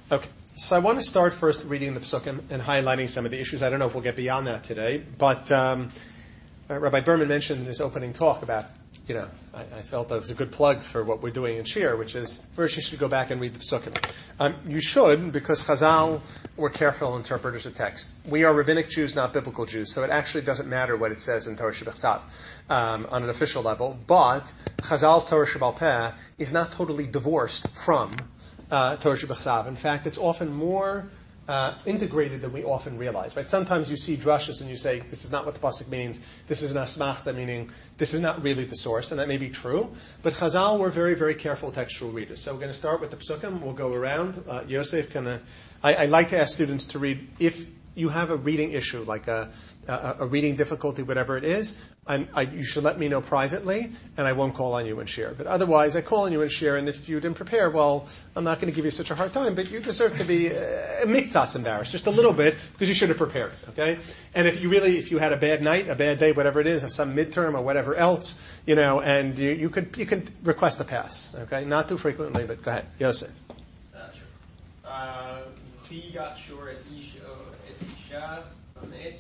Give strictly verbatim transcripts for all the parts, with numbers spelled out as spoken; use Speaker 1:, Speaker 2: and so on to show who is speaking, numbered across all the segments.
Speaker 1: Okay, so I want to start first reading the Pesukim and highlighting some of the issues. I don't know if we'll get beyond that today, but um, Rabbi Berman mentioned in his opening talk about, you know, I, I felt that was a good plug for what we're doing in Shir, which is first you should go back and read the Pesukim. Um, you should, because Chazal were careful interpreters of text. We are rabbinic Jews, not biblical Jews, so it actually doesn't matter what it says in Torah Shebechsav um, on an official level, but Chazal's Torah Shebal Peh is not totally divorced from Uh, Torah Shebechsav. In fact, it's often more uh, integrated than we often realize. Right? Sometimes you see drushes and you say, this is not what the pasuk means. This is an asmachta, meaning this is not really the source, and that may be true. But Chazal were very, very careful textual readers. So we're going to start with the Pesukim. We'll go around. Uh, Yosef, can uh, I, I like to ask students to read, if you have a reading issue, like a, a, a reading difficulty, whatever it is, and I, you should let me know privately, and I won't call on you and share. But otherwise, I call on you and share, and if you didn't prepare, well, I'm not going to give you such a hard time, but you deserve to be uh, mitzas embarrassed, just a little bit, because you should have prepared, okay? And if you really, if you had a bad night, a bad day, whatever it is, or some midterm or whatever else, you know, and you, you could you could request a pass, okay? Not too frequently, but go ahead. Yosef.
Speaker 2: Uh, sure. Uh, he got sure it's Isha, it's Isha, Bamet.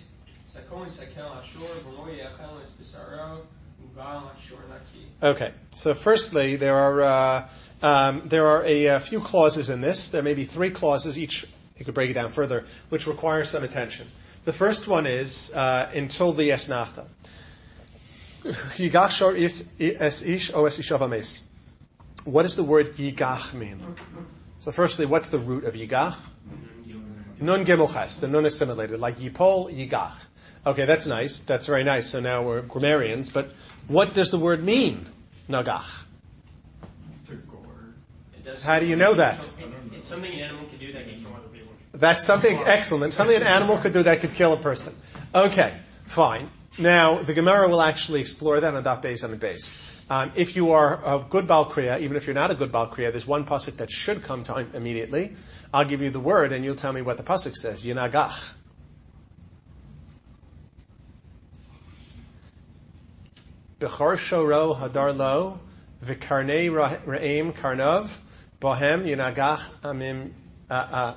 Speaker 1: Okay, so firstly, there are uh, um, there are a, a few clauses in this. There may be three clauses each. You could break it down further, which require some attention. The first one is uh, until the esnachta. Yigach shor is es ish o es isha vames. What does the word yigach mean? So, firstly, what's the root of yigach? Nun gimel ches. The nun is assimilated, like yipol yigach. Okay, that's nice. That's very nice. So now we're grammarians. But what does the word mean, nagach?
Speaker 3: To gore.
Speaker 1: How do you know that?
Speaker 2: It's something an animal can do that can kill other people.
Speaker 1: That's something excellent. Something an animal could do that could kill a person. Okay, fine. Now, the Gemara will actually explore that on Daf Beis and Beis. Um, if you are a good Baal Kriya, even if you're not a good Baal Kriya, there's one pasuk that should come to mind immediately. I'll give you the word, and you'll tell me what the pasuk says. Yinagach. Bechor shoro hadar lo, v'karnei ra'im karnov, bohem yinagach amim. Uh, uh,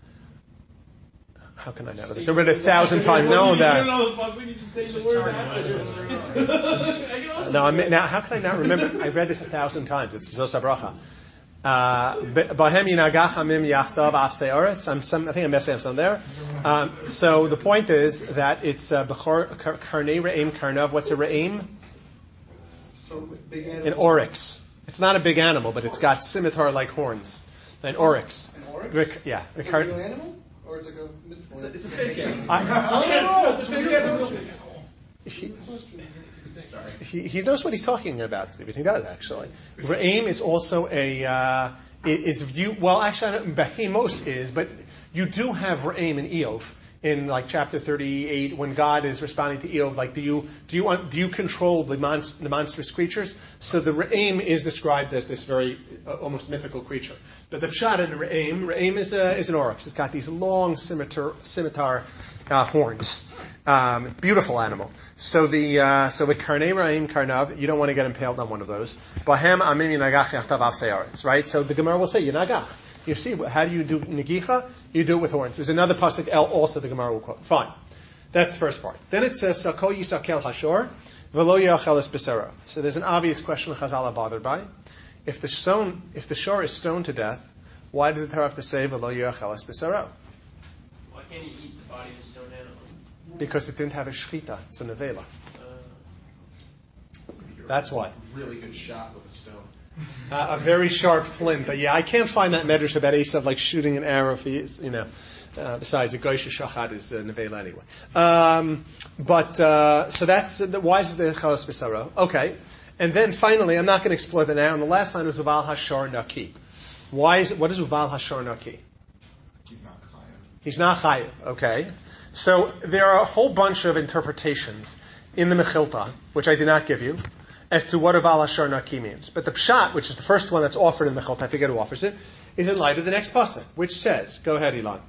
Speaker 1: how can I know this? I read it a thousand times. No, that. No, I'm, now how can I not remember? I read this a thousand times. It's Zos HaBracha. Bohem yinagach amim yachdav afsei oretz. I'm some. I think I'm messing up some there. Um, so the point is that it's bechor karnei ra'im karnov. What's a ra'im? An oryx. It's not a big animal, but it's got scimitar-like horns. An oryx.
Speaker 3: An oryx?
Speaker 1: Rick, yeah.
Speaker 3: It's a real animal? Or it's like a mystical
Speaker 2: It's a, it's a fake animal.
Speaker 1: I,
Speaker 2: no, it's a fake animal.
Speaker 1: he, he, he knows what he's talking about, Stephen. He does, actually. Ra'im is also a... Uh, is view. Well, actually, I don't, Behemos is, but you do have Ra'im in Eov. In like chapter thirty-eight, when God is responding to Eov, like, do you do you want, do you control the, monst- the monstrous creatures? So the Re'im is described as this very uh, almost mythical creature. But the pshat in the Re'im, Re'im is a, is an oryx. It's got these long scimitar scimitar uh, horns. Um, beautiful animal. So the uh, so with karnei Re'im karnav, you don't want to get impaled on one of those. Bahem amim yinagach yachtav avsei. Right. So the Gemara will say yinagach. You see, how do you do negicha? You do it with horns. There's another pasuk also the Gemara will quote. Fine. That's the first part. Then it says, Sako yisakel hashor, velo yacheles besero. So there's an obvious question Chazal are bothered by. If the stone, if the shor is stoned to death, why does the Torah have to say, velo yacheles besero?
Speaker 2: Why can't you eat the body of a stone animal?
Speaker 1: Because it didn't have a shchita. It's a nevela.
Speaker 2: Uh,
Speaker 1: That's why.
Speaker 3: Really good shot with a stone.
Speaker 1: Uh, a very sharp flint. But yeah, I can't find that medrash about Esav like shooting an arrow for you, you know. Uh, besides, a goyish shachad is uh, nevela anyway. Um, but uh, so that's uh, the why is the chalos b'saro. Okay, and then finally, I'm not going to explore that now. And the last line is uval hashor naki. Why is it? What is uval hashor naki?
Speaker 3: He's not chayav.
Speaker 1: He's not chayav. Okay, so there are a whole bunch of interpretations in the Mechilta, which I did not give you, as to what uval hashor naki means. But the pshat, which is the first one that's offered in the Mechilta, I forget who offers it, is in light of the next pasuk, which says, "Go ahead, Elon."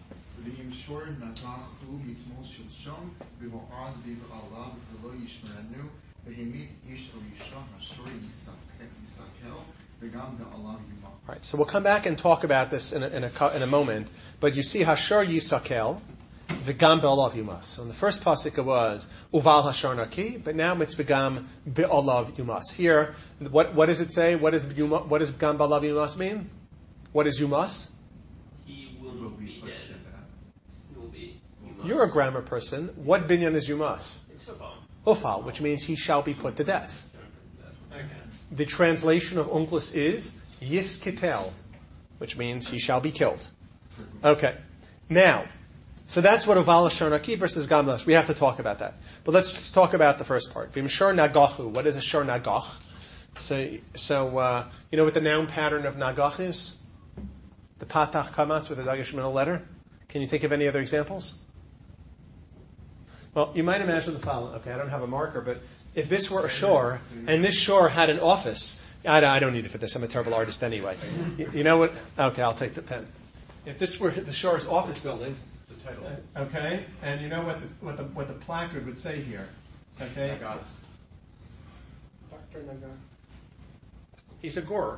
Speaker 3: V'gam ba'alav yumas.
Speaker 1: All right, so we'll come back and talk about this in a, in a, co- in a moment. But you see, Hashar Yisakel, V'gam be'olav yumas. So in the first pasuk it was Uval Hashar Naki, but now it's V'gam be'olav yumas. Here, what, what does it say? What does yuma, what does V'gam be'olav yumas mean? What is yumas?
Speaker 2: He will,
Speaker 3: Will
Speaker 2: be,
Speaker 3: be put
Speaker 2: dead.
Speaker 3: to death.
Speaker 2: He will be. You must.
Speaker 1: You're a grammar person. What binyan is yumas?
Speaker 2: It's football.
Speaker 1: Ufal, which means he shall be put to death.
Speaker 2: That's what okay.
Speaker 1: The translation of Unclus is Yiskitel, which means he shall be killed. Okay. Now, so that's what Uval Sharnaki versus Gamlash. We have to talk about that. But let's just talk about the first part. Vim Shor Nagachu. What is a Shor Nagach? So, so uh, you know what the noun pattern of Nagach is? The Patach Kamatz with a Dagesh middle letter. Can you think of any other examples? Well, you might imagine the following. Okay, I don't have a marker, but if this were a shore, and this shore had an office, I, I don't need it for this. I'm a terrible artist anyway. You, you know what? Okay, I'll take the pen. If this were the shore's office building,
Speaker 3: The title.
Speaker 1: okay, and you know what the what the what the placard would say here, okay?
Speaker 3: I got it.
Speaker 1: Doctor Nagar. He's a gorer.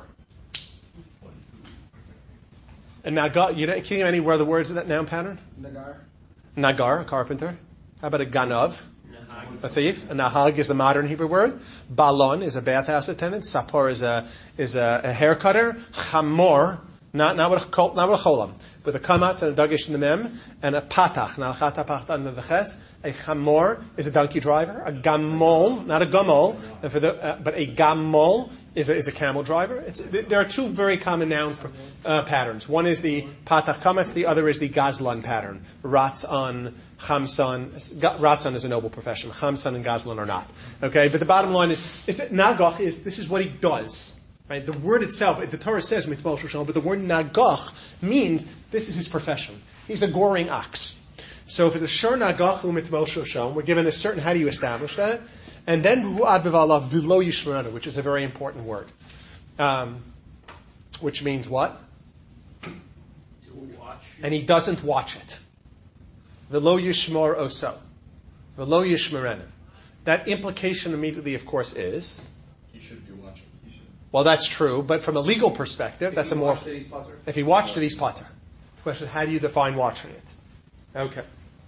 Speaker 1: And Nagar, you know, can you give anywhere the words of that noun pattern?
Speaker 3: Nagar.
Speaker 1: Nagar, a carpenter. How about a ganav?
Speaker 2: Nahag.
Speaker 1: A thief. A nahag is the modern Hebrew word. Balon is a bathhouse attendant. Sapor is a is a, a hair cutter. Chamor, not not with a kol- not with a cholam, with a kamatz and a dagish in the mem, and a patach, not a chatapach under the ches. A chamor is a donkey driver. A gamol, not a gamol, and for the, uh, but a gamol is a, is a camel driver. It's, there are two very common noun uh, patterns. One is the patach kamatz. The other is the gazlan pattern. Ratzon, chamson. Ratzon is a noble profession. Chamson and gazlan are not. Okay, but the bottom line is, if it, nagach is this is what he does. Right? The word itself, the Torah says mitmol shoshon, but the word nagach means this is his profession. He's a goring ox. So if it's a shor nagachu mitmol shoshon, we're given a certain, how do you establish that? And then v'u'ad b'valav v'lo yishmeranu, which is a very important word. Um, which means what?
Speaker 2: To watch.
Speaker 1: And he doesn't watch it. V'lo yishmor oso. V'lo yishmeranu. That implication immediately, of course, is,
Speaker 3: He should be watching. He should.
Speaker 1: well, that's true, but from a legal perspective,
Speaker 3: If
Speaker 1: that's
Speaker 3: he
Speaker 1: a more...
Speaker 3: watched it, he's potter.
Speaker 1: If he watched it, he's potter. Question, how do you define watching it? Okay.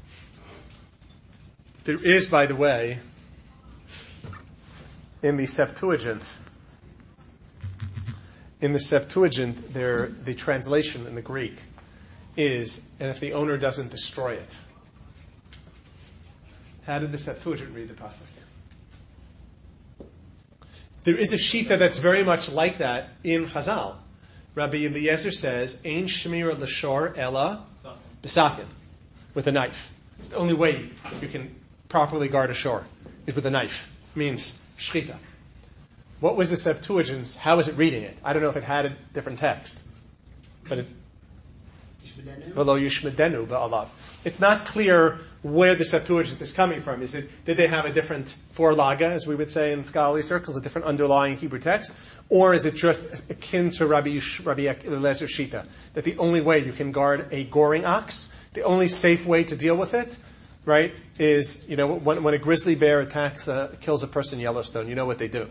Speaker 1: There is, by the way, in the Septuagint, in the Septuagint, there the translation in the Greek is, and if the owner doesn't destroy it. How did the Septuagint read the pasuk? There is a shita that's very much like that in Chazal. Rabbi Eliezer says, "Ein shmira l'shor ella b'sakin," with a knife. It's the only way you can properly guard a shore is with a knife. It means shchita. What was the Septuagint? How was it reading it? I don't know if it had a different text, but it's v'lo yishmedenu ba'alav. It's not clear where the Septuagint is coming from. Is it, did they have a different forlaga, as we would say in scholarly circles, a different underlying Hebrew text? Or is it just akin to Rabbi, Rabbi Eliezer Shita, that the only way you can guard a goring ox, the only safe way to deal with it, right, is, you know, when, when a grizzly bear attacks, uh, kills a person in Yellowstone, you know what they do.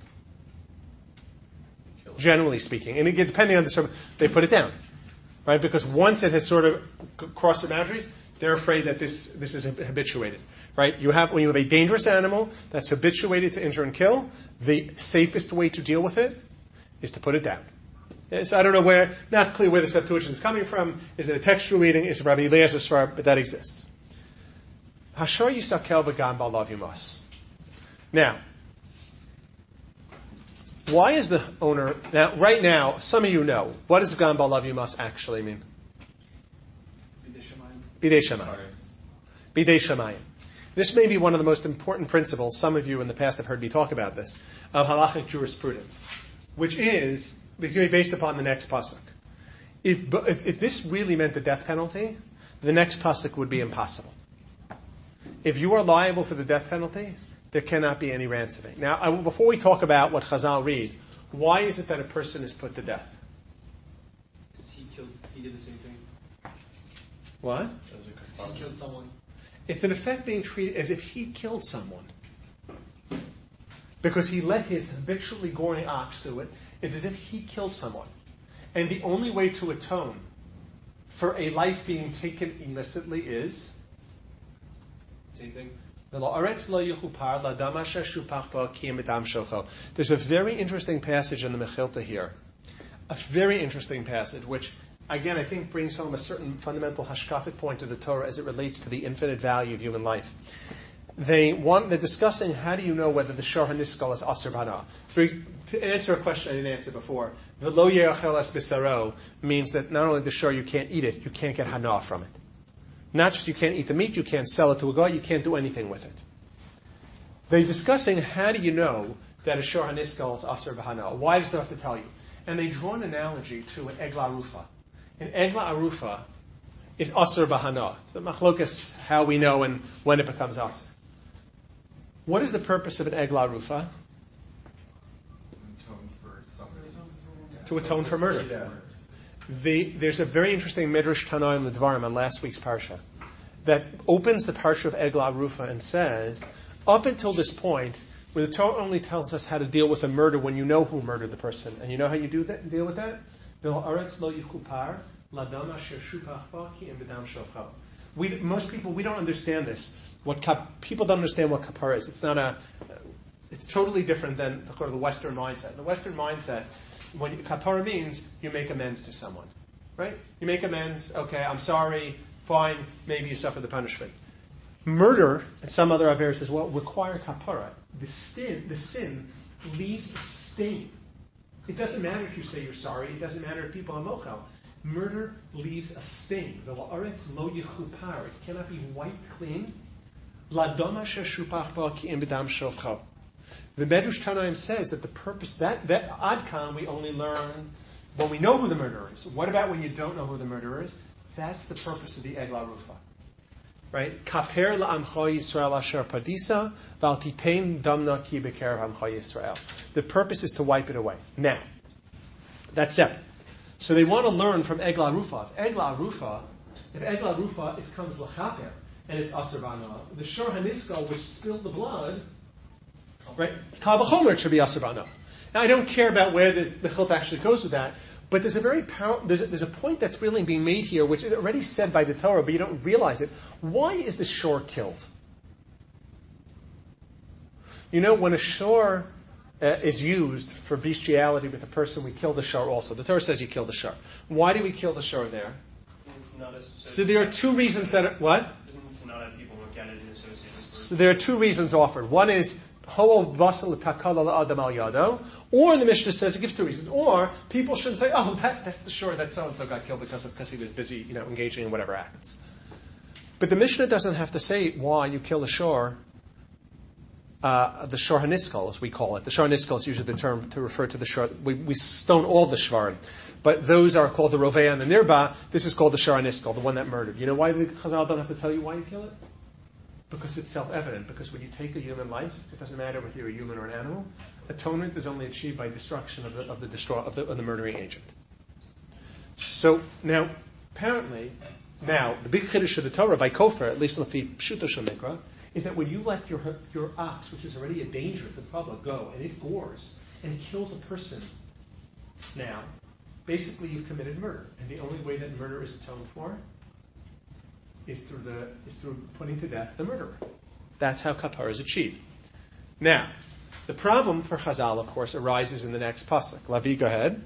Speaker 1: Generally speaking. And again, depending on the sermon, they put it down. Right? Because once it has sort of crossed the boundaries, they're afraid that this, this is habituated. Right? You have, when you have a dangerous animal that's habituated to injure and kill, the safest way to deal with it is to put it down. So I don't know where, not clear where the Septuagint is coming from. Is it a textual reading? Is it Rabbi Eliezer's Svar? But that exists. Hashor yisakel v'gam ba'alav yumas. Now, why is the owner, now, right now, some of you know, what does v'gam ba'alav yumas actually mean? Bidei Shamayim. Bidei Shamayim. This may be one of the most important principles, some of you in the past have heard me talk about this, of halachic jurisprudence, which is based upon the next pasuk. If, if, if this really meant the death penalty, the next pasuk would be impossible. If you are liable for the death penalty, there cannot be any ransoming. Now, I, before we talk about what Chazal read, why is it that a person is put to death?
Speaker 4: Because he killed, he did the same thing.
Speaker 1: What?
Speaker 4: He killed someone.
Speaker 1: It's in effect being treated as if he killed someone. because he let his habitually goring ox do it, is as if he killed someone. And the only way to atone for a life being taken illicitly is
Speaker 4: Same thing.
Speaker 1: there's a very interesting passage in the Mechilta here. A very interesting passage, which, again, I think brings home a certain fundamental hashkafic point of the Torah as it relates to the infinite value of human life. They want, they're discussing how do you know whether the shor haniskal is aser b'hana. To answer a question I didn't answer before, v'lo ye'achel es b'saro means that not only the shor you can't eat it, you can't get hana from it. Not just you can't eat the meat, you can't sell it to a guy, you can't do anything with it. They're discussing how do you know that a shor haniskal is aser b'hana. Why does they have to tell you? And they draw an analogy to an egla arufa. An egla arufa is aser b'hana. So machlokas, how we know and when it becomes aser. What is the purpose of an egla arufa?
Speaker 3: Atone for somebody's.
Speaker 1: To atone for murder.
Speaker 3: Yeah.
Speaker 1: The, there's a very interesting Midrash Tanoim L'Dvarim on last week's parsha that opens the parsha of egla arufa and says, up until this point, where the Torah only tells us how to deal with a murder when you know who murdered the person, and you know how you do that, deal with that. We, most people, we don't understand this. What kap, people don't understand what kapara is. It's not a. It's totally different than the, the Western mindset. The Western mindset, when you, kapara means you make amends to someone, right? You make amends. Okay, I'm sorry. Fine. Maybe you suffer the punishment. Murder and some other averis as well require kapara. The sin, the sin leaves a stain. It doesn't matter if you say you're sorry. It doesn't matter if people are mochel. Murder leaves a stain. The la'aretz lo yichupar. It cannot be wiped clean. Ladoma sheshupach ba ki im b'dam shofcha. The Medrash Tanaim says that the purpose that that adkan we only learn when we know who the murderer is. What about when you don't know who the murderer is? That's the purpose of the egla rufa. Right? Kaper la'amcha Yisrael asher padisa v'al titein damna ki b'kerev amcha Yisrael. The purpose is to wipe it away. Now, that's separate. So they want to learn from egla rufa. If egla rufa, if egla rufa is comes l'chaper and it's aser b'hana, the shor haniskal which spilled the blood, right? Kal v'chomer it should be aser b'hana. Now I don't care about where the Mechilta actually goes with that. But there's a very power, there's a, there's a point that's really being made here, which is already said by the Torah, but you don't realize it. Why is the shor killed? You know, when a shor uh, is used for bestiality with a person, we kill the shor also. The Torah says you kill the shor. Why do we kill the shor there?
Speaker 2: It's not as
Speaker 1: So there are two reasons that are, what?
Speaker 2: Isn't to not have people look at it as associated.
Speaker 1: So there are two reasons offered. One is Ho basal takala adam al yado, or the Mishnah says it gives two reasons. Or people shouldn't say, "Oh, that, that's the shor that so and so got killed because of because he was busy, you know, engaging in whatever acts." But the Mishnah doesn't have to say why you kill the shor, uh, the shor haniskal, as we call it. The shor haniskal is usually the term to refer to the shor. We, we stone all the shvarim, but those are called the rovea and the nirba. This is called the shor haniskal, the one that murdered. You know why the Chazal don't have to tell you why you kill it? Because it's self-evident. Because when you take a human life, it doesn't matter whether you're a human or an animal. Atonement is only achieved by destruction of the of the destroy of the, of the murdering agent. So now, apparently, now the big chiddush of the Torah by Kofar, at least lefi pshuto shel mikra, is that when you let your your ox, which is already a danger to the public, go and it gores and kills a person, now, basically you've committed murder, and the only way that murder is atoned for is through the is through putting to death the murderer. That's how kapara is achieved. Now, the problem for Chazal, of course, arises in the next pasuk. Lavi, go ahead.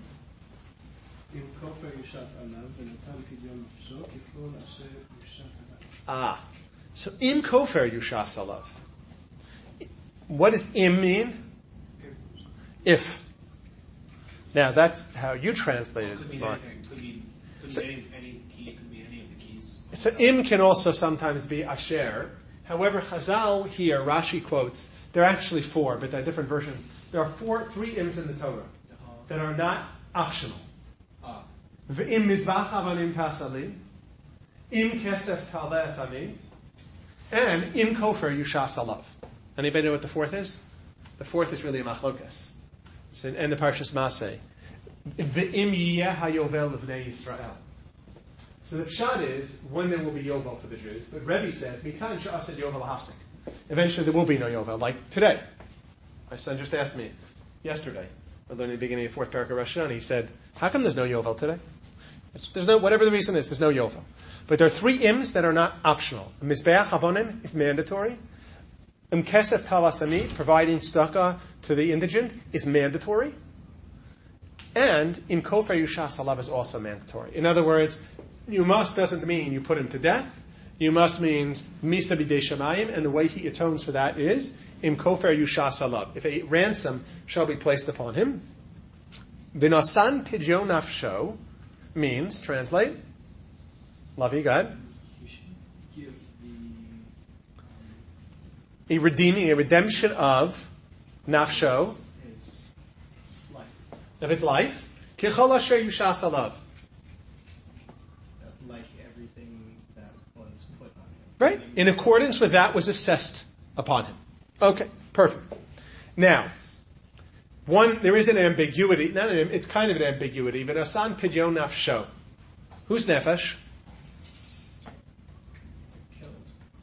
Speaker 1: Ah, so im kofer yushas alav. What does im mean? If. Now that's how you translated
Speaker 4: Could
Speaker 1: it,
Speaker 4: be
Speaker 1: Mark.
Speaker 4: anything. Could be, could
Speaker 1: So-
Speaker 4: be any, any key. Could be any of the keys.
Speaker 1: So im can also sometimes be asher. However, Chazal here, Rashi quotes, there are actually four, but there are different versions. There are four, three ims in the Torah that are not optional.
Speaker 4: Ah.
Speaker 1: V'im mizbach avanim tasali, im kesef taleh asami, and im kofer yushas alav. Anybody know what the fourth is? The fourth is really a machlokas. It's in, in the Parshas Maseh. V'im yiyeh hayovel l'vnei Yisrael. So the pshat is when there will be yovel for the Jews. But Rebbe says, "Mikan she'ased yovel hafsik." Eventually, there will be no yovel, like today. My son just asked me yesterday, we're learning the beginning of fourth parak of Rosh Hashanah, he said, how come there's no Yovel today? There's no, whatever the reason is, there's no Yovel. But there are three ims that are not optional. Mizbeach Avonim is mandatory. Im Kesef Talasami, providing tzedakah to the indigent, is mandatory. And Im Kofer Yushas Alav is also mandatory. In other words, you must doesn't mean you put him to death. You must means Misa B'dei Shamayim, and the way he atones for that is Im Kofer Yushas Alav. If a ransom shall be placed upon him. V'nasan Pidyon Nafsho means, translate, Lavi, go ahead.
Speaker 3: You should give the um,
Speaker 1: A redeeming, a redemption of nafsho,
Speaker 3: his life,
Speaker 1: of his life. Kichol asher yushas alav.
Speaker 3: uh, like everything that was put on him.
Speaker 1: Right? In accordance with that was assessed upon him. Okay, perfect. Now, one, there is an ambiguity. Not an, it's kind of an ambiguity. V'nasan pidyon nafsho. Who's nefesh?
Speaker 3: Killed.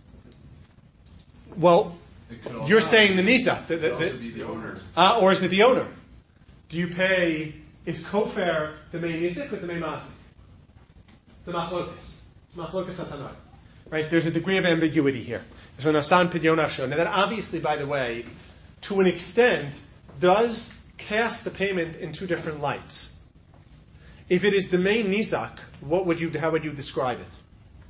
Speaker 1: Well,
Speaker 5: It could also
Speaker 1: you're saying the nisa. The,
Speaker 5: It
Speaker 1: the,
Speaker 5: could also
Speaker 1: the,
Speaker 5: be the owner.
Speaker 1: uh, or is it the owner? Do you pay, is kofer the main nizik or the main mazik? It's a machlokas. It's machlokas atanai. Right? There's a degree of ambiguity here. So nasan pidyon nafsho. Now that obviously, by the way, to an extent, does cast the payment in two different lights. If it is the main nizak, what would you? How would you describe it?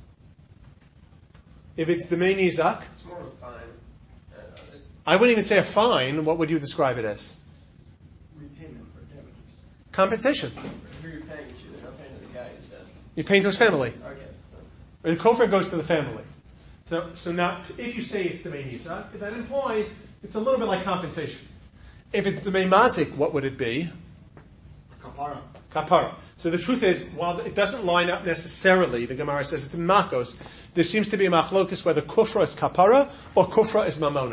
Speaker 1: If it's the main nizak,
Speaker 2: It's more of a fine. Uh, it-
Speaker 1: I wouldn't even say a fine. What would you describe it as?
Speaker 3: Repayment for damages.
Speaker 1: Compensation.
Speaker 2: Who are you paying to? They're not paying to the guy who's dead.
Speaker 1: You pay to his family.
Speaker 2: Okay.
Speaker 1: Or the kofar goes to the family. So, so now, if you say it's the main nizak, that implies it's a little bit like compensation. If it's the main mazik, what would it be?
Speaker 3: Kapara.
Speaker 1: Kapara. So the truth is, while it doesn't line up necessarily, the Gemara says it's in Makos, there seems to be a machlokus whether kufra is kapara or kufra is mamona.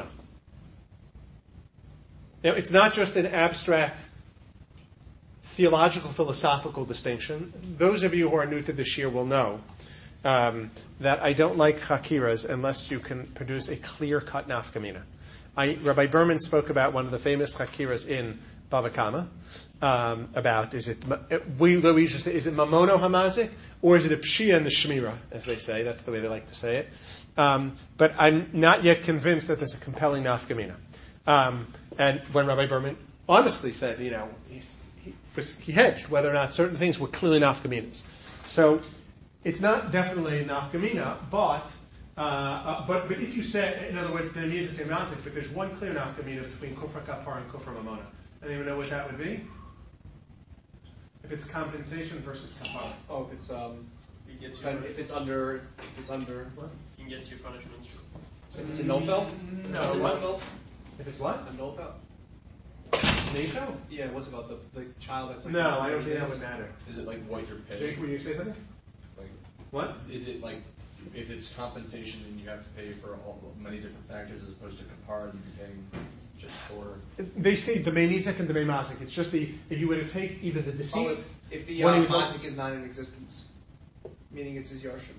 Speaker 1: Now, it's not just an abstract theological, philosophical distinction. Those of you who are new to this year will know um, that I don't like chakiras unless you can produce a clear-cut nafkamina. I, Rabbi Berman spoke about one of the famous chakiras in Bava Kama, um, about is it we we just say, is it mamono hamazik or is it a pshia in the shmira, as they say? That's the way they like to say it. Um, but I'm not yet convinced that there's a compelling nafkamina. Um, and when Rabbi Berman honestly said, you know, he's, he was, he hedged whether or not certain things were clearly nafkaminas. So it's not definitely a nafkamina, but. Uh, uh, but, but if you say, in other words, there needs a mazik, but there's one clear nafkamina between kufra kapar and kufra mamona. Anyone know what that would be? If it's compensation versus kapara.
Speaker 4: Oh, if it's um,
Speaker 2: You get two
Speaker 4: kind of- if it's under, if it's under,
Speaker 1: What?
Speaker 2: You can get two punishments.
Speaker 4: if it's a no-fel,
Speaker 1: No.
Speaker 4: Is it
Speaker 1: What?
Speaker 4: no-fel?
Speaker 1: If it's what?
Speaker 4: A no-fel.
Speaker 1: NATO?
Speaker 4: Yeah, what's about the the child that's like
Speaker 1: No,
Speaker 4: less than
Speaker 1: I don't
Speaker 4: thirty
Speaker 1: think that
Speaker 4: days?
Speaker 1: would matter.
Speaker 5: Is it like what you're
Speaker 1: Jake,
Speaker 5: paying?
Speaker 1: would you say something?
Speaker 5: Like,
Speaker 1: What?
Speaker 5: is it like if it's compensation and you have to pay for all, many different factors as opposed to kapara, you'd be paying just for?
Speaker 1: They say the main nizak and the main mazik. It's just the, if you were to take either the
Speaker 4: Oh,
Speaker 1: deceased,
Speaker 4: if, if the
Speaker 1: when
Speaker 4: uh,
Speaker 1: he was on-
Speaker 4: mazik is not in existence, meaning it's his yarshim,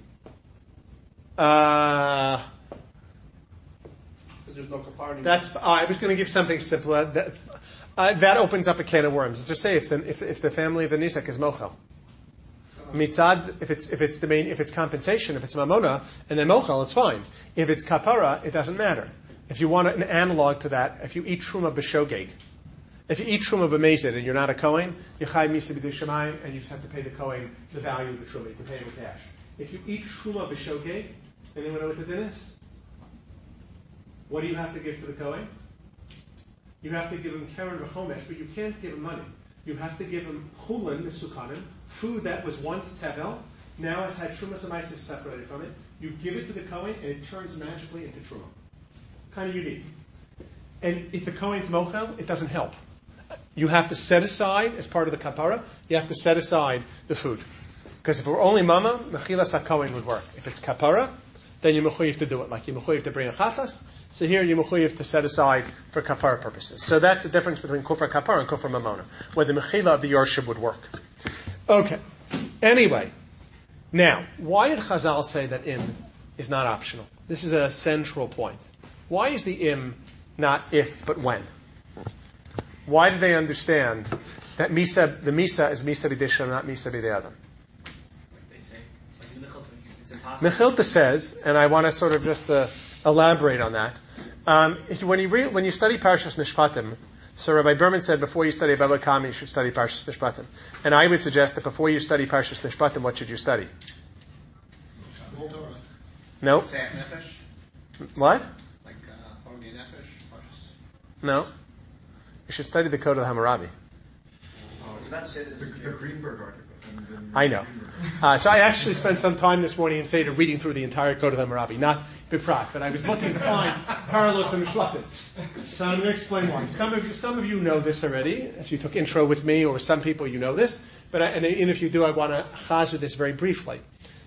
Speaker 1: uh,
Speaker 4: because there's no kapar anymore.
Speaker 1: that's, uh, I was going to give something simpler. That, uh, that opens up a can of worms. Just say if the, if, if the family of the nizak is mochel. Mitzad, if it's if it's the main, if it's compensation, if it's mamona, and then mochel, it's fine. If it's kapara, it doesn't matter. If you want an analog to that, if you eat truma b'shogeg, if you eat truma b'mezid and you're not a kohen, you chay misa b'dei shemayim, and you just have to pay the kohen the value of the truma. You can pay him with cash. If you eat truma b'shogeg, anyone know what the din is? What do you have to give to the kohen? You have to give him keren v'chomesh, but you can't give him money. You have to give him chulin, the sukanim, food that was once tevel, now has had truma samaisis separated from it. You give it to the kohen, and it turns magically into truma. Kind of unique. And if the kohen's mochel, it doesn't help. You have to set aside, as part of the kapara, you have to set aside the food. Because if it were only mama, mechilas ha-kohen would work. If it's kapara, then you're mechuyev to do it. Like you're mechuyev to bring a chatas, so here you're mechuyev to set aside for kapara purposes. So that's the difference between kufra kapara and kufra mamona, where the mechila of the yorshib would work. Okay. Anyway, now, why did Chazal say that im is not optional? This is a central point. Why is the im not if, but when? why did they understand that Misa, the Misa is Misa b'dei not Misa b'dei Adam?
Speaker 2: Like they say, like in the Mechilta, it's impossible.
Speaker 1: Mechilta says, and I want to sort of just uh, elaborate on that. Um, when you read, when you study Parshas Mishpatim, so Rabbi Berman said before you study Baba Kama, you should study Parshas Mishpatim. And I would suggest that before you study Parshas Mishpatim, what should you study? No.
Speaker 2: Tzach Nefesh,
Speaker 1: What?
Speaker 2: like uh, Hogi Nefesh, Parshas.
Speaker 1: No. You should study the Code of Hammurabi.
Speaker 2: Oh, I was about to say that
Speaker 3: The,
Speaker 2: this is
Speaker 3: the Greenberg article. and the
Speaker 1: I know. Uh, so I actually spent some time this morning in Seder reading through the entire Code of Hammurabi, not Biprat, but I was looking to find parallels to Mishpatim. So I'm going to explain why. Some of you, some of you know this already, if you took intro with me, or some people you know this. But I, and, and if you do, I want to chazir this very briefly.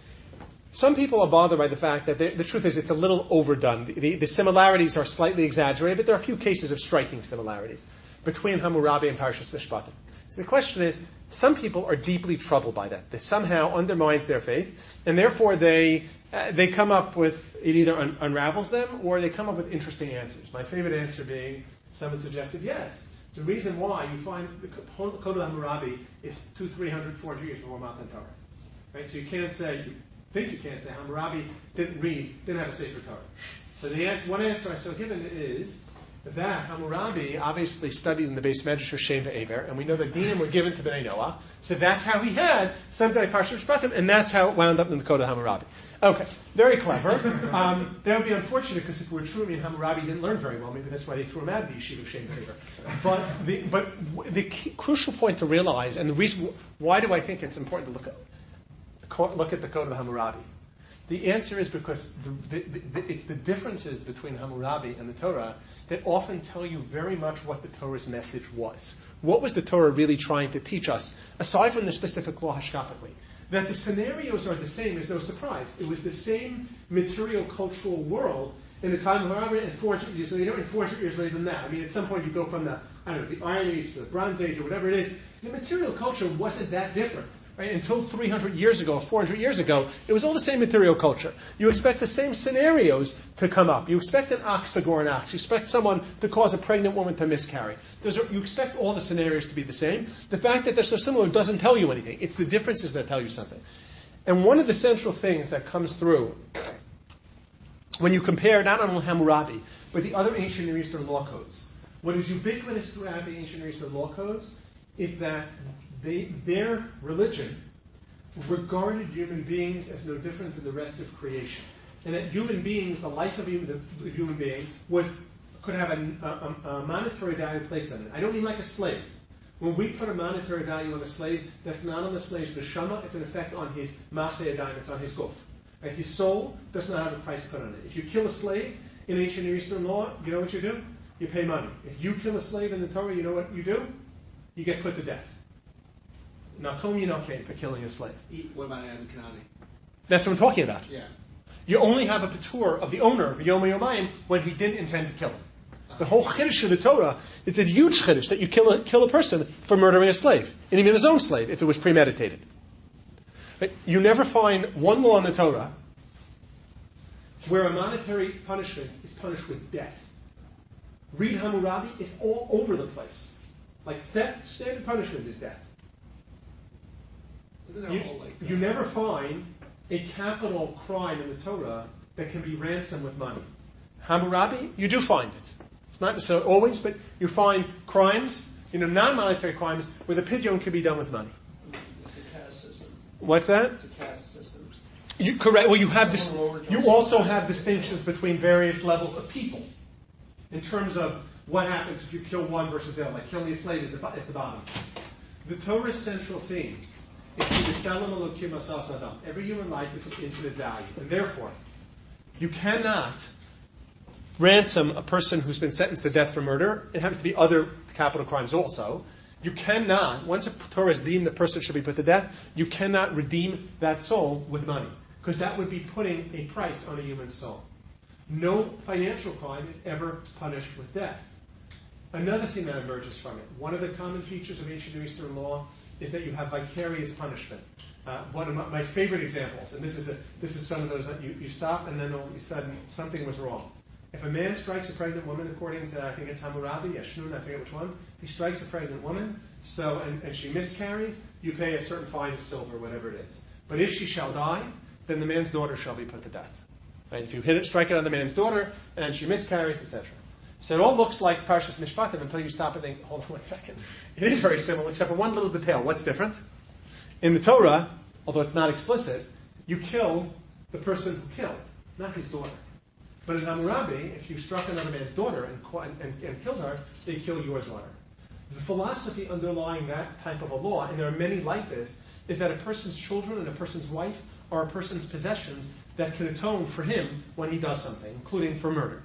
Speaker 1: Some people are bothered by the fact that the, the truth is it's a little overdone. The, the, the similarities are slightly exaggerated, but there are a few cases of striking similarities between Hammurabi and Parshas Mishpatim. So the question is, some people are deeply troubled by that. This somehow undermines their faith, and therefore they uh, they come up with, it either un- unravels them, or they come up with interesting answers. My favorite answer being, someone suggested, yes, the reason why you find the Code of Hammurabi is two, three hundred, four hundred years before Matan Torah. Right? So you can't say, you think you can't say, Hammurabi didn't read, didn't have a Sefer Torah. So the answer, one answer I shall give is that Hammurabi obviously studied in the Beis Medrash of Shem Ve'ever, and we know that dinim were given to Bnei Noah, so that's how he had something like Parshas Mishpatim, and that's how it wound up in the Code of Hammurabi. Okay, very clever. Um, that would be unfortunate, because if it were true, I mean, Hammurabi didn't learn very well. Maybe that's why they threw him out of the yeshiva of Shem Ve'ever. But the, but the key, crucial point to realize, and the reason why do I think it's important to look at, look at the Code of Hammurabi? The answer is because the, the, the, it's the differences between Hammurabi and the Torah that often tell you very much what the Torah's message was. What was the Torah really trying to teach us, aside from the specific law hashkafically? That the scenarios are the same is no surprise. It was the same material cultural world in the time of Hammurabi and four hundred years later, and four hundred years later than that. I mean, at some point you go from the, I don't know, the Iron Age to the Bronze Age or whatever it is. The material culture wasn't that different. Right? Until three hundred years ago, four hundred years ago, it was all the same material culture. You expect the same scenarios to come up. You expect an ox to gore an ox. You expect someone to cause a pregnant woman to miscarry. Those are, you expect all the scenarios to be the same. The fact that they're so similar doesn't tell you anything. It's the differences that tell you something. And one of the central things that comes through when you compare not only Hammurabi, but the other ancient Near Eastern law codes, what is ubiquitous throughout the ancient Near Eastern law codes is that They, their religion regarded human beings as no different than the rest of creation. And that human beings, the life of human, the human being, was could have a, a, a monetary value placed on it. I don't mean like a slave. When we put a monetary value on a slave, that's not on the slave's neshama, it's an effect on his maseh adayim, it's on his guf. Right? His soul does not have a price put on it. If you kill a slave in ancient Near Eastern law, you know what you do? You pay money. If you kill a slave in the Torah, you know what you do? You get put to death. Now, Kol Yinoke for killing a slave.
Speaker 4: What about Adam Kanani?
Speaker 1: That's what I'm talking about.
Speaker 4: Yeah.
Speaker 1: You only have a patur of the owner of Yom Yomayim when he didn't intend to kill him. The whole chiddush of the Torah, it's a huge chiddush that you kill a, kill a person for murdering a slave, and even his own slave, if it was premeditated. Right? You never find one law in the Torah where a monetary punishment is punished with death. Read Hammurabi, it's all over the place. Like theft, standard punishment is death.
Speaker 4: Isn't there
Speaker 1: You,
Speaker 4: all like
Speaker 1: you never find a capital crime in the Torah that can be ransomed with money. Hammurabi, you do find it. It's not necessarily always, but you find crimes, you know, non-monetary crimes, where the pidyon can be done with money.
Speaker 3: It's a caste system.
Speaker 1: What's that?
Speaker 3: It's a caste system.
Speaker 1: You, correct. Well, you have this. You also have distinctions between various levels of people in terms of what happens if you kill one versus the other. Like killing a slave is the, is the bottom. The Torah's central theme is to B'Tselem Elokim Asas Adam. Every human life is of infinite value, and therefore, you cannot ransom a person who's been sentenced to death for murder. It happens to be other capital crimes also. You cannot, once a Torah is deemed the person should be put to death, you cannot redeem that soul with money, because that would be putting a price on a human soul. No financial crime is ever punished with death. Another thing that emerges from it, one of the common features of ancient Near Eastern law is that you have vicarious punishment. Uh, one of my, my favorite examples, and this is a, this is some of those that you, you stop and then all of a sudden something was wrong. If a man strikes a pregnant woman, according to, I think it's Hammurabi, Yashnun, I forget which one, he strikes a pregnant woman, so and, and she miscarries, you pay a certain fine of silver, whatever it is. But if she shall die, then the man's daughter shall be put to death. Right? If you hit it, strike it on the man's daughter, and she miscarries, et cetera. So it all looks like Parshas Mishpatim until you stop and think, hold on one second. It is very similar, except for one little detail. What's different? In the Torah, although it's not explicit, you kill the person who killed, not his daughter. But in Hammurabi, if you struck another man's daughter and, and, and killed her, they kill your daughter. The philosophy underlying that type of a law, and there are many like this, is that a person's children and a person's wife are a person's possessions that can atone for him when he does something, including for murder.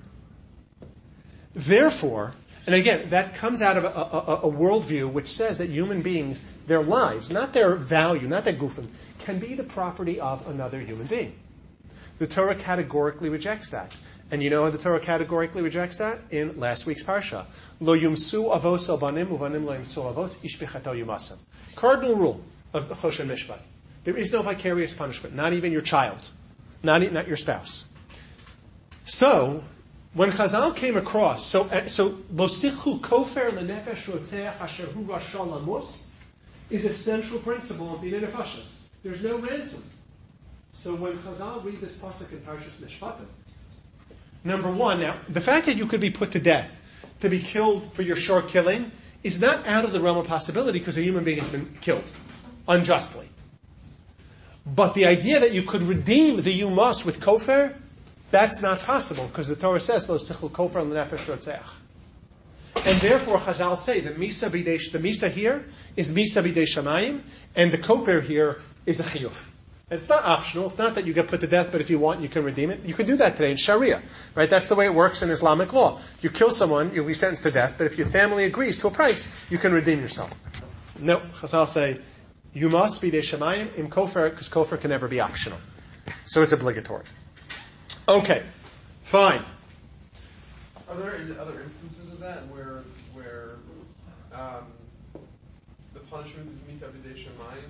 Speaker 1: Therefore, and again, that comes out of a, a, a worldview which says that human beings, their lives, not their value, not their gufim, can be the property of another human being. The Torah categorically rejects that. And you know how the Torah categorically rejects that? In last week's parsha. Lo yumsu avos al banim, uvanim lo yumsu avos, ish bichato yumasam. Cardinal rule of Choshen Mishpat. There is no vicarious punishment, not even your child, not, not your spouse. So, when Chazal came across, so so Losichu kofer lenefesh rotzeach asher hu rasha lamus is a central principle of the Nefashos. There's no ransom. So when Chazal read this pasuk in Parshas Mishpatim, number one, now the fact that you could be put to death, to be killed for your short killing, is not out of the realm of possibility because a human being has been killed unjustly. But the idea that you could redeem the yumas with kofer, that's not possible, because the Torah says, Lo sichel kofer l'nefesh rotzeach. And therefore, Chazal say, the misa b'dei, the misa here is misa b'dei shamayim, and the kofer here is a chiyuv. And it's not optional. It's not that you get put to death, but if you want, you can redeem it. You can do that today in Sharia, right? That's the way it works in Islamic law. You kill someone, you'll be sentenced to death, but if your family agrees to a price, you can redeem yourself. No, Chazal say, you must be de shamayim in kofer, because kofer can never be optional. So it's obligatory. Okay, fine.
Speaker 4: Are there in- other instances of that where where um, the punishment is mita b'dei shamayim,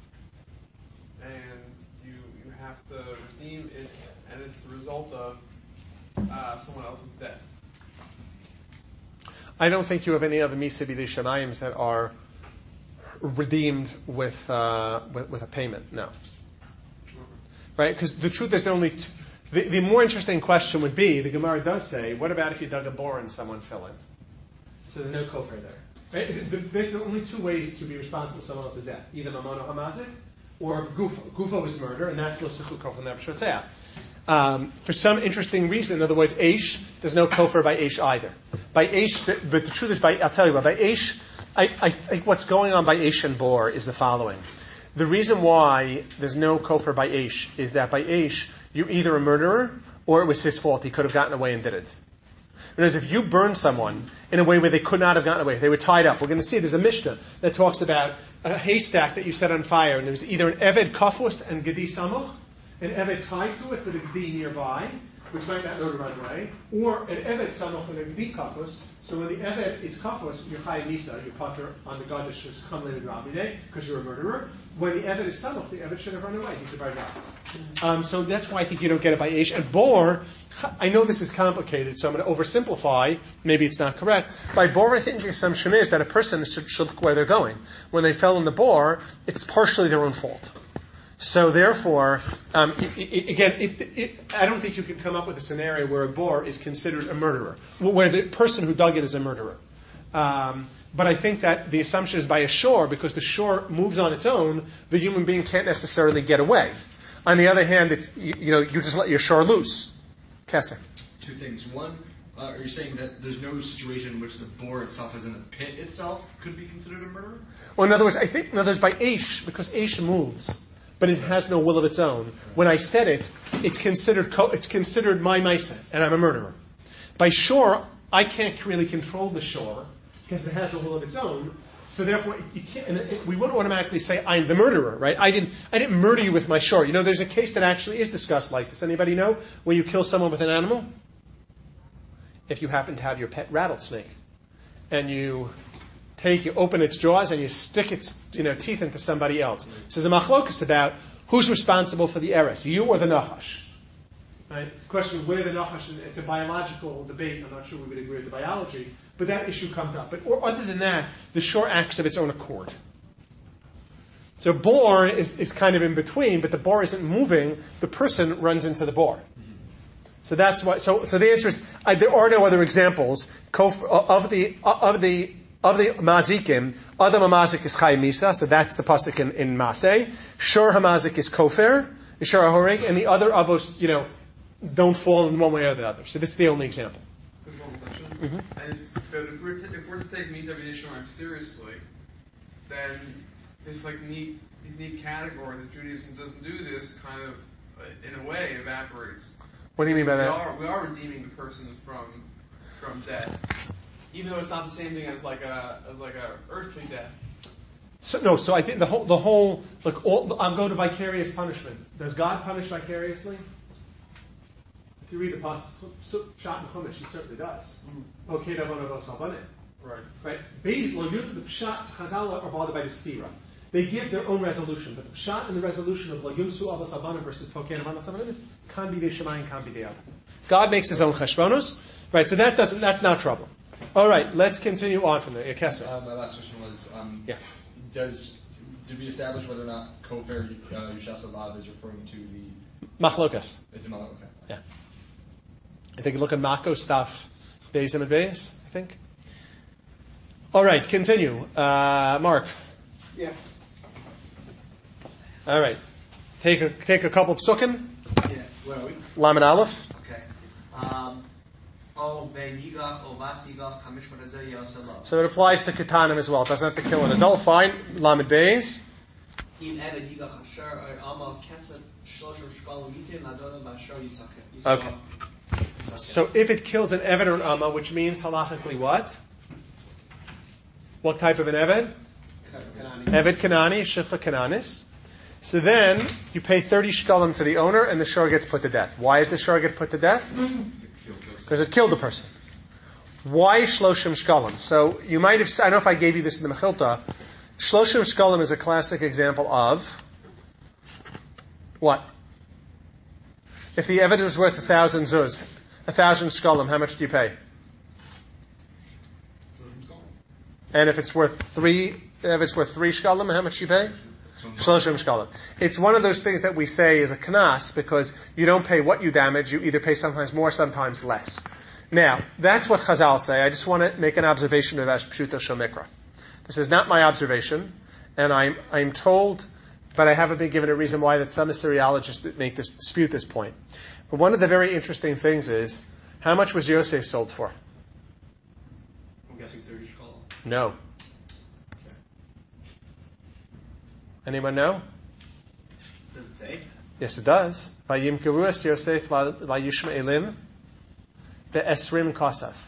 Speaker 4: and you you have to redeem it, and it's the result of uh, someone else's death?
Speaker 1: I don't think you have any other misa b'dei shamayims that are redeemed with, uh, with with a payment. No, right? Because the truth is, there are only two. The, the more interesting question would be, the Gemara does say, what about if you dug a bore and someone fell in? So there's no kofer there. Right? There's only two ways to be responsible for someone else's death. Either mamono hamazik or gufo. Gufo is murder, and that's lo sichu kofer nefesh rotzeach. Um, for some interesting reason, in other words, Aish, there's no kofer by Aish either. By Aish, but the truth is, by I'll tell you what, by Aish, I, I think what's going on by Aish and bor is the following. The reason why there's no kofer by Aish is that by Aish, you're either a murderer or it was his fault. He could have gotten away and did it. Whereas if you burn someone in a way where they could not have gotten away, they were tied up. We're going to see there's a Mishnah that talks about a haystack that you set on fire, and there was either an Eved Kafus and Gedi Samuch, an Eved tied to it with a Gedi nearby, which might not know to run away, or an Evet Samuch and a Gedi Kafus. So when the Evet is Kafus, you're Chai Nisa, you're Pater on the Gadish, which come later Rabbi because you're a murderer. When the Evet is Samuch, the Evet should have run away. He's a Bardas. Um, so that's why I think you don't get it by Aish. And Bor, I know this is complicated, so I'm going to oversimplify. Maybe it's not correct. By Bor, I think the assumption is that a person should, should look where they're going. When they fell in the bore, it's partially their own fault. So therefore, um, it, it, again, if the, it, I don't think you can come up with a scenario where a bore is considered a murderer, where the person who dug it is a murderer. Um, but I think that the assumption is by a shore, because the shore moves on its own, the human being can't necessarily get away. On the other hand, it's you, you know you just let your shore loose. Kessler.
Speaker 5: Two things. One, uh, are you saying that there's no situation in which the bore itself, as in the pit itself, could be considered a murder?
Speaker 1: Well, in other words, I think in other words by Aish, because Aish moves, but it has no will of its own. When I said it, it's considered co- it's considered my maisa, and I'm a murderer. By shore, I can't really control the shore because it has a will of its own. So therefore, you can't. And it, we wouldn't automatically say I'm the murderer, right? I didn't. I didn't murder you with my shore. You know, there's a case that actually is discussed like this. Anybody know where you kill someone with an animal? If you happen to have your pet rattlesnake, and you take, you open its jaws and you stick its you know teeth into somebody else. So there's a machlokus about who's responsible for the eres, you or the nachash. Right? It's a question of where the nachash is. It's a biological debate. I'm not sure we would agree with the biology, but that issue comes up. But or, other than that, the shore acts of its own accord. So bor is, is kind of in between, but the bor isn't moving. The person runs into the bor. So that's why. So, so the answer is I, there are no other examples of the of the of the mazikim. Other mazik is chay misa. So that's the pasuk in, in Maseh. Shor hamazik is kofer. Shor hahorig, and the other avos, you know, don't fall in one way or the other. So this is the only example.
Speaker 4: There's one question. Mm-hmm. And if, but if we're to, if we're to take meat evidation seriously, then this like neat these neat categories that Judaism doesn't do this kind of uh, in a way evaporates.
Speaker 1: What do you mean by
Speaker 4: we
Speaker 1: that?
Speaker 4: Are, we are redeeming the person from from death, even though it's not the same thing as like a as like a earthly death.
Speaker 1: So, no, so I think the whole the whole like all, I'm going to vicarious punishment. Does God punish vicariously? If you read the pasuk Pshat and Chumash, he certainly does. Okay, right, right. Basically, the Pshat Chazal are bothered by the stira. They give their own resolution, but the Pshat and the resolution of La Yumsu Avos Abanim versus Pokei Avos Abanim is Kan Bidei Shemayim, Kan Bidei Avos. God makes his own cheshbonos, right? So that doesn't that's not trouble. All right, let's continue on from there. Yeah, Kessa.
Speaker 5: Uh, my last question was, um,
Speaker 1: yeah.
Speaker 5: Does did we establish whether or not Kofer uh, Yushas Alav is referring to the
Speaker 1: Machlokas?
Speaker 5: It's a Machlokas. Okay.
Speaker 1: Yeah. I think look at Mako stuff, Beis and Beis. I think. All right, continue, uh, Mark.
Speaker 3: Yeah.
Speaker 1: All right, take a take a couple psukim.
Speaker 3: Yeah. Where are we?
Speaker 1: Lamed Aleph.
Speaker 3: Okay. Um, O ve'yigach o vasigach hamishpat hazeh yasalav.
Speaker 1: So it applies to Ketanim as well. It doesn't have to kill an adult. Fine. Lamed Beis.
Speaker 3: Im eved yigach asher or amal kesef shloshim shkalim yitin ladona b'asher yisakeh.
Speaker 1: Okay. So if it kills an Eved or an Amma, which means halachically what? What type of an Eved? Eved Kanani, Shifra Kananis. So then you pay thirty shkalim for the owner, and the shor gets put to death. Why is the shor get put to death? Because it killed the person. Why shloshim shkalim? So you might have. I don't know if I gave you this in the Mechilta. Shloshim shkalim is a classic example of what? If the Eved was worth a thousand zuz, a thousand shkalim, how much do you pay? And if it's worth three, if it's worth three shkalim, how much do you pay? Shloshim shkalim. It's one of those things that we say is a knas because you don't pay what you damage. You either pay sometimes more, sometimes less. Now, that's what Chazal say. I just want to make an observation of Ash Pshuta Shomikra. This is not my observation, and I'm I'm told, but I haven't been given a reason why that some Assyriologists make this dispute this point. But one of the very interesting things is how much was Yosef sold for?
Speaker 3: I'm guessing thirty shkalim.
Speaker 1: No. Anyone know?
Speaker 3: Does it say?
Speaker 1: Yes, it does. Vayimkeru es Yosef la Yishmaelim be'esrim kosaf.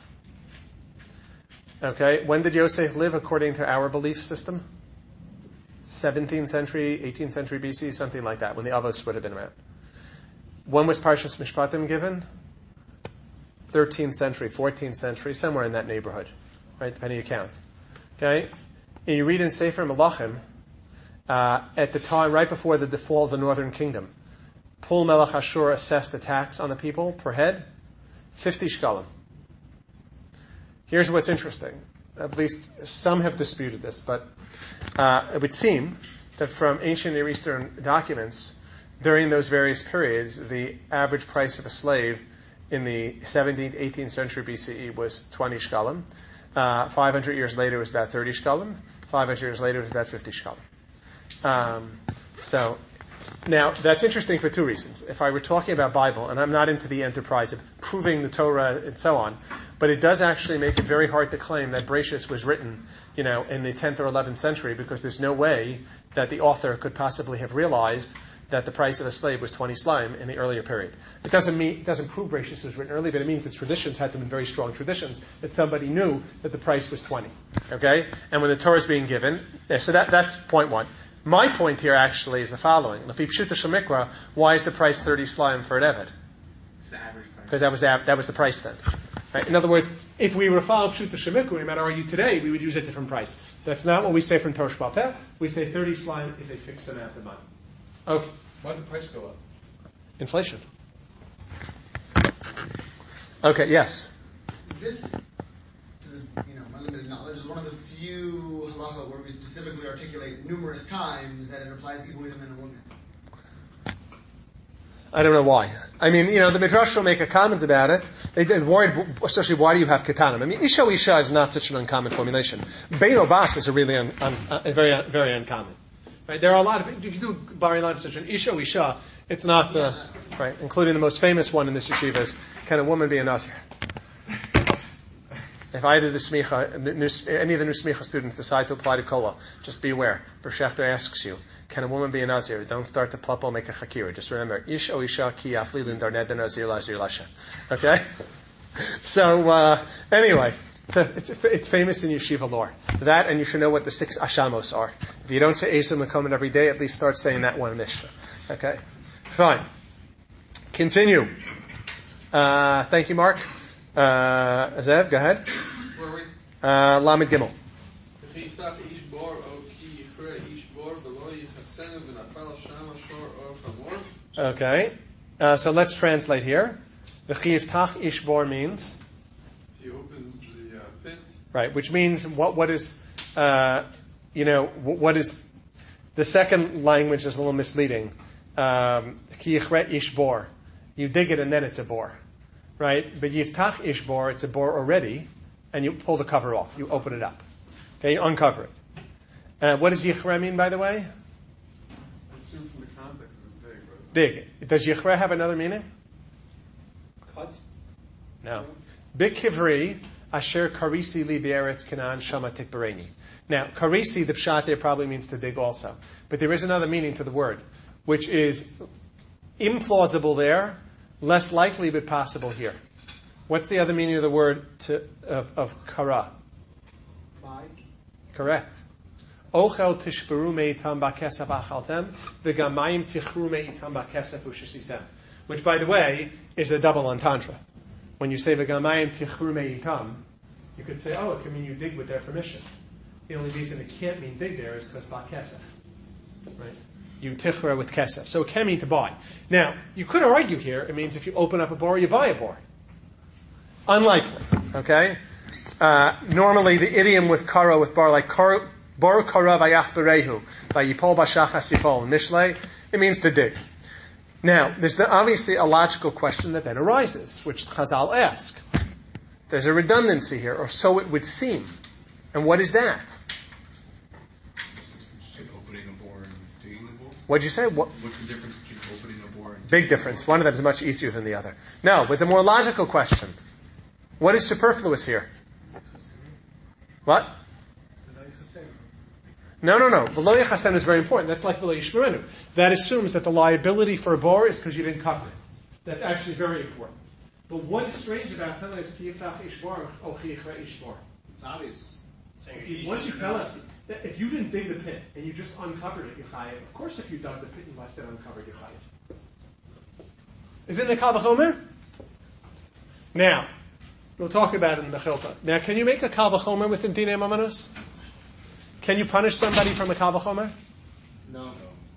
Speaker 1: Okay, when did Yosef live according to our belief system? seventeenth century, eighteenth century B C, something like that, when the Avos would have been around. When was Parshas Mishpatim given? thirteenth century, fourteenth century, somewhere in that neighborhood, right? Depending on your count. Okay, and you read in Sefer Melachim, uh, at the time right before the fall of the Northern Kingdom, Pul Melech Ashur assessed the tax on the people per head, fifty shkalim. Here's what's interesting. At least some have disputed this, but uh, it would seem that from ancient Near Eastern documents, during those various periods, the average price of a slave in the seventeenth, eighteenth century B C E was twenty shkalim. Uh, five hundred years later, it was about thirty shkalim. five hundred years later, it was about fifty shkalim. Um, so, now, that's interesting for two reasons. If I were talking about Bible, and I'm not into the enterprise of proving the Torah and so on, but it does actually make it very hard to claim that Bereshis was written, you know, in the tenth or eleventh century, because there's no way that the author could possibly have realized that the price of a slave was twenty slime in the earlier period. It doesn't mean, it doesn't prove Bereshis was written early, but it means that traditions had to be very strong traditions, that somebody knew that the price was twenty. Okay? And when the Torah is being given, yeah, so that, that's point one. My point here actually is the following. Lefi Pshuta Shemikra, why is the price thirty slime for an Eved?
Speaker 3: It's the average price.
Speaker 1: Because that was the, that was the price then. Right? In other words, if we were to follow Pshuta Shemikra, no matter argue today, we would use a different price. That's not what we say from Torah Sheba'al Peh. We say thirty slime is a fixed amount of money. Okay.
Speaker 5: Why did the price go up?
Speaker 1: Inflation. Okay, yes.
Speaker 6: This, to the halacha where we specifically articulate numerous times that it applies equally to men and women.
Speaker 1: I don't know why. I mean, you know, the Midrash will make a comment about it. They, they worried, especially, why do you have ketanim? I mean, Isha Isha is not such an uncommon formulation. Bein Obas is a really un, un, uh, very, very uncommon. Right? There are a lot of, if you do Bar Ilan such an Isha Isha, it's not, uh, right, including the most famous one in this yeshiva is, can a woman be a Nazir? If either the smicha, any of the new smicha students decide to apply to Kola, just be aware. If Shechter asks you, can a woman be a Nazir? Don't start to plup or make a chakira. Just remember, Ish o Isha ki aflilin darned Nazir lazir lasha. Okay? So, uh, anyway, it's, a, it's, a, it's famous in yeshiva lore. That, and you should know what the six ashamos are. If you don't say Esav Mekomen every day, at least start saying that one in Mishnah. Okay? Fine. Continue. Uh, thank you, Mark. Uh, Zev, go ahead.
Speaker 4: Where are we?
Speaker 1: Uh, Lamed Gimel. Okay. Uh, so let's translate here. V'chiyiftach ishbor means?
Speaker 4: He opens the uh, pit.
Speaker 1: Right, which means what, what is, uh, you know, what is, the second language is a little misleading. Um, ishbor. You dig it and then it's a bore. Right? But yiftach ishbor, it's a bore already, and you pull the cover off. You open it up. Okay, you uncover it. Uh, what does yichre mean, by the way?
Speaker 4: I assume from the context it was big, but...
Speaker 1: Dig. Does yichre have another meaning?
Speaker 2: Cut.
Speaker 1: No. Bikivri asher karisi li be'eretz kanan shama tikbareni. Now, karisi, the pshat there probably means to dig also. But there is another meaning to the word, which is implausible there, less likely but possible here. What's the other meaning of the word to, of, of kara? Correct. Ochel tishberu meitam ba'kesef achaltem, v'gamayim tichru meitam ba'kesef u'shesisem. Which, by the way, is a double entendre. When you say v'gamayim tichru meitam, you could say, oh, it can mean you dig with their permission. The only reason it can't mean dig there is because ba'kesef. Right? You tichra with kesef. So it can mean to buy. Now, you could argue here, it means if you open up a bar, you buy a bar. Unlikely. Okay? Uh, normally, the idiom with kara, with bar, like kar, bar kara vayach berehu, vayipol bashach hasifol, mishlei, it means to dig. Now, there's the, obviously a logical question that then arises, which Chazal ask. There's a redundancy here, or so it would seem. And what is that?
Speaker 5: Opening a bore and digging the bore?
Speaker 1: What'd you say? What?
Speaker 5: What's the difference between opening a bore and
Speaker 1: Big difference. One of them is much easier than the other. No, but it's a more logical question. What is superfluous here? What? No, no, no. V'lo yachasen is very important. That's like v'lo yishmerenu. That assumes that the liability for a bore is because you didn't cover it. That's actually very important. But what is strange about telling us ki yiftach ishbor o chi yichra ishbor?
Speaker 3: It's obvious.
Speaker 1: If- Once you tell us that if you didn't dig the pit and you just uncovered it, you chayiv. Of course, if you dug the pit and left it uncovered, you chayiv. Is it in the Kal V'chomer? Now, we'll talk about it in the Mechilta. Now, can you make a Kal V'chomer within Dinei Mamanus? Can you punish somebody from a Kal V'chomer?
Speaker 3: No.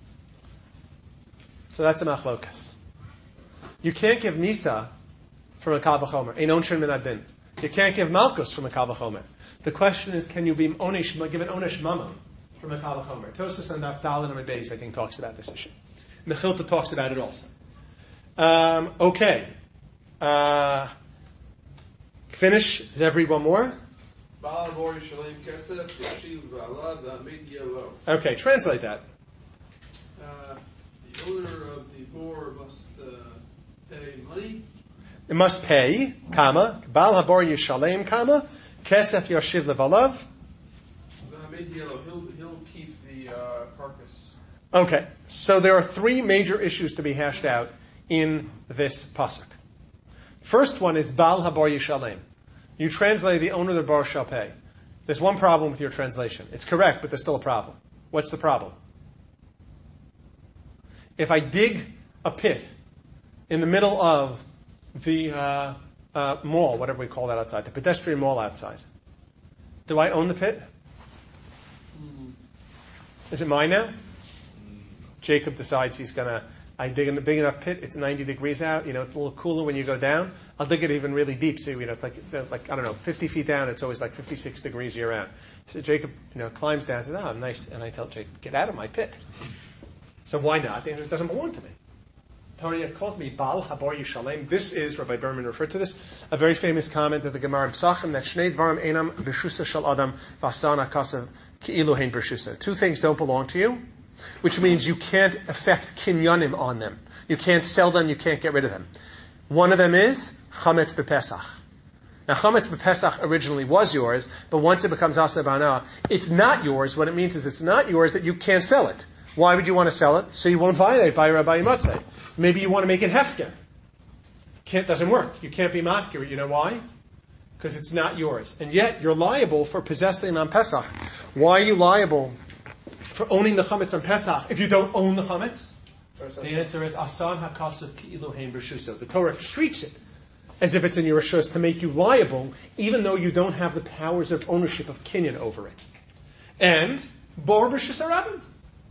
Speaker 1: So that's a machlokas. You can't give Nisa from a Kal V'chomer. Ein onshin min adin. You can't give Malkus from a Kal V'chomer. The question is, can you be onish, give an onish mamon from a Kal V'chomer? Tosas and Daf Daled and Beis, I think, talks about this issue. Mechilta talks about it also. Um, okay. Uh, finish. Is everyone more? Okay, translate that.
Speaker 4: Uh, the owner of the bore must uh, pay money.
Speaker 1: It must pay, comma, Baal Habor Yishalem, comma, Kesef Yoshiv Levalav.
Speaker 4: He'll, he'll keep the uh, carcass.
Speaker 1: Okay, so there are three major issues to be hashed out in this pasuk. First one is Baal Habor Yishalem. You translate the owner of the bar shall pay. There's one problem with your translation. It's correct, but there's still a problem. What's the problem? If I dig a pit in the middle of the uh, uh, mall, whatever we call that outside, the pedestrian mall outside, do I own the pit? Is it mine now? Jacob decides he's going to I dig in a big enough pit. It's ninety degrees out. You know, it's a little cooler when you go down. I'll dig it even really deep. So, you know, it's like, like I don't know, fifty feet down. It's always like fifty-six degrees year round. So Jacob, you know, climbs down and says, oh, I'm nice. And I tell Jacob, get out of my pit. So why not? The answer is, it doesn't belong to me. Torah calls me Baal Habor Yishalem. This is, Rabbi Berman referred to this, a very famous comment of the Gemara Psachim, that Shnei Dvarim Einam B'Shusa Shal Adam V'Asan HaKasav Ki'ilu Hein B'Shusa. Two things don't belong to you, which means you can't affect kinyanim on them. You can't sell them, you can't get rid of them. One of them is Chametz B'Pesach. Now, Chametz B'Pesach originally was yours, but once it becomes Asa B'Hana, it's not yours. What it means is it's not yours, that you can't sell it. Why would you want to sell it? So you won't violate by Rabbi Matzeh. Maybe you want to make it hefker. Can't, doesn't work. You can't be mafkir. You know why? Because it's not yours. And yet, you're liable for possessing on Pesach. Why are you liable for owning the chametz on Pesach if you don't own the chametz? The answer is, Asan HaKasav Ki'ilu Hein B'Shuso. The Torah treats it as if it's in your rishus to make you liable, even though you don't have the powers of ownership of kinyan over it. And, Bor B'Shus HaRabim.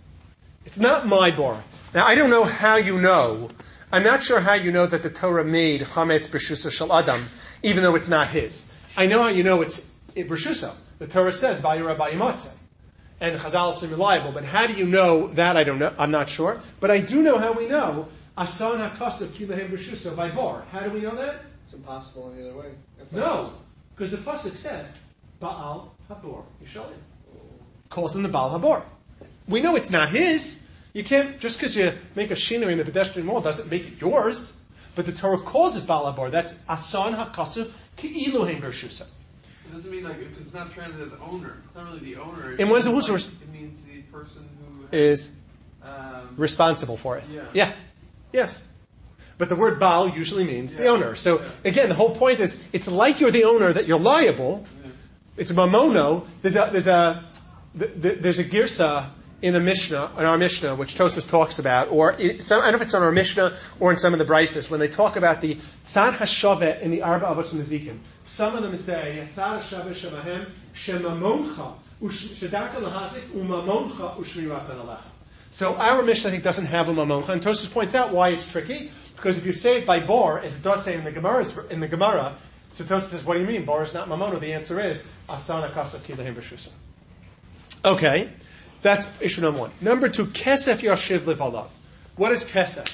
Speaker 1: It's not my bar. Now, I don't know how you know. I'm not sure how you know that the Torah made Chametz B'Shusa Shel Adam, even though it's not his. I know how you know it's it, B'Shusa. The Torah says, Vayura Ba'imatzeh. And Chazal is reliable. But how do you know that? I don't know. I'm not sure. But I do know how we know Asan HaKasav Ki'ilu B'Shusa by bar. How do we know that?
Speaker 3: It's impossible any other way. That's
Speaker 1: no. Because the Pasuk says, Baal Habor Yishalim. Calls him the Baal Habor. We know it's not his. You can't, just because you make a shinui in the pedestrian wall doesn't make it yours. But the Torah calls it Baal Habor. That's Asan HaKasav Ki'ilu Hein B'Shusa.
Speaker 4: It doesn't mean like, because it's not translated as owner. It's not really the owner.
Speaker 1: And when's the
Speaker 4: like,
Speaker 1: source?
Speaker 4: It means the person who
Speaker 1: is
Speaker 4: um,
Speaker 1: responsible for it.
Speaker 4: Yeah.
Speaker 1: Yeah. Yes. But the word Baal usually means
Speaker 4: yeah.
Speaker 1: the owner. So
Speaker 4: yeah.
Speaker 1: again, the whole point is, it's like you're the owner that you're liable.
Speaker 4: Yeah.
Speaker 1: It's mamono. There's a, there's a, there's a girsa in a Mishnah, in our Mishnah, which Tosfos talks about, or in some, I don't know if it's on our Mishnah or in some of the Brises, when they talk about the Tzad HaShaveh in the Arba Avos Nezikin. Some of them say, Tzad HaShaveh Shemahem Shemamoncha Shedarka Lahazik Umamoncha Ushmiras Alecha. So our Mishnah, I think, doesn't have a Mamoncha, and Tosfos points out why it's tricky, because if you say it by Bor, as it does say in the Gemara, in the Gemara, so Tosfos says, what do you mean? Bor is not Mamono. The answer is, Asan HaKasav Ki'ilu Hein B'Shusa. Okay. That's issue number one. Number two, kesef yashiv livalav. What is kesef?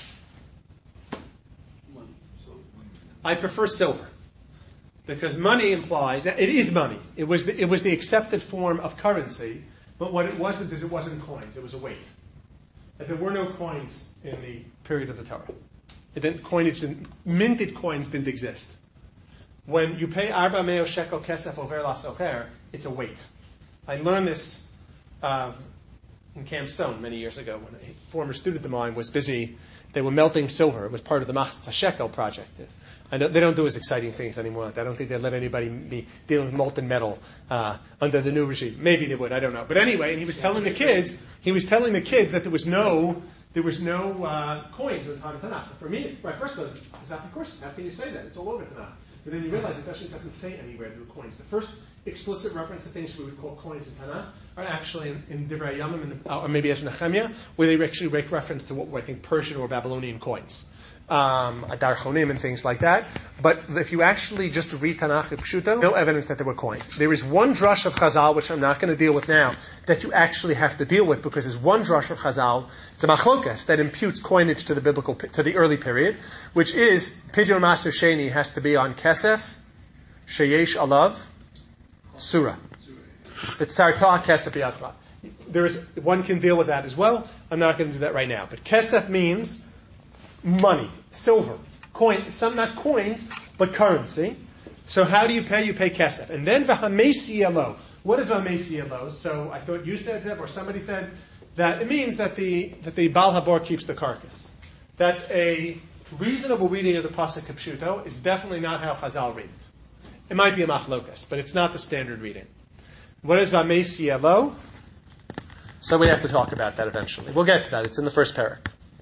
Speaker 3: Money.
Speaker 1: I prefer silver. Because money implies that it is money. It was the, it was the accepted form of currency, but what it wasn't is it wasn't coins. It was a weight. And there were no coins in the period of the Torah. It didn't, coinage didn't, minted coins didn't exist. When you pay arba meo shekel kesef over las ocher, it's a weight. I learned this um, in Camp Stone many years ago when a former student of mine was busy. They were melting silver. It was part of the Machzah Shekel project. I know they don't do as exciting things anymore. I don't think they'd let anybody be dealing with molten metal uh, under the new regime. Maybe they would. I don't know. But anyway, and he was telling the kids. He was telling the kids that there was no there was no uh, coins in the time of Tanakh. For me, my first thought is, of course, how can you say that? It's all over Tanakh. But then you realize it actually doesn't say anywhere there were coins. The first explicit reference to things we would call coins in Tanakh are actually in, in Divrei Yamim, or maybe Ezra Nehemiah, where they actually make reference to what were, I think, Persian or Babylonian coins. Um, Darchonim and things like that. But if you actually just read Tanakh Pshuto, no evidence that there were coins. There is one drush of Chazal, which I'm not going to deal with now, that you actually have to deal with, because there's one drush of Chazal, it's a machlokas, that imputes coinage to the biblical, to the early period, which is, Pidyon Maser Sheni has to be on Kesef, Sheyesh Alav, Surah. It's Sartah Kesef Yadcha. There is, one can deal with that as well. I'm not going to do that right now. But Kesef means money, silver, coin, some not coins, but currency. So how do you pay? You pay kesef. And then v'hamesi elo. What is v'hamesi elo? So I thought you said that, or somebody said that it means that the that the Baal Habor keeps the carcass. That's a reasonable reading of the Pasuk Pshuto. It's definitely not how Chazal read it. It might be a machlokas, but it's not the standard reading. What is v'hamesi elo? So we have to talk about that eventually. We'll get to that. It's in the first parak.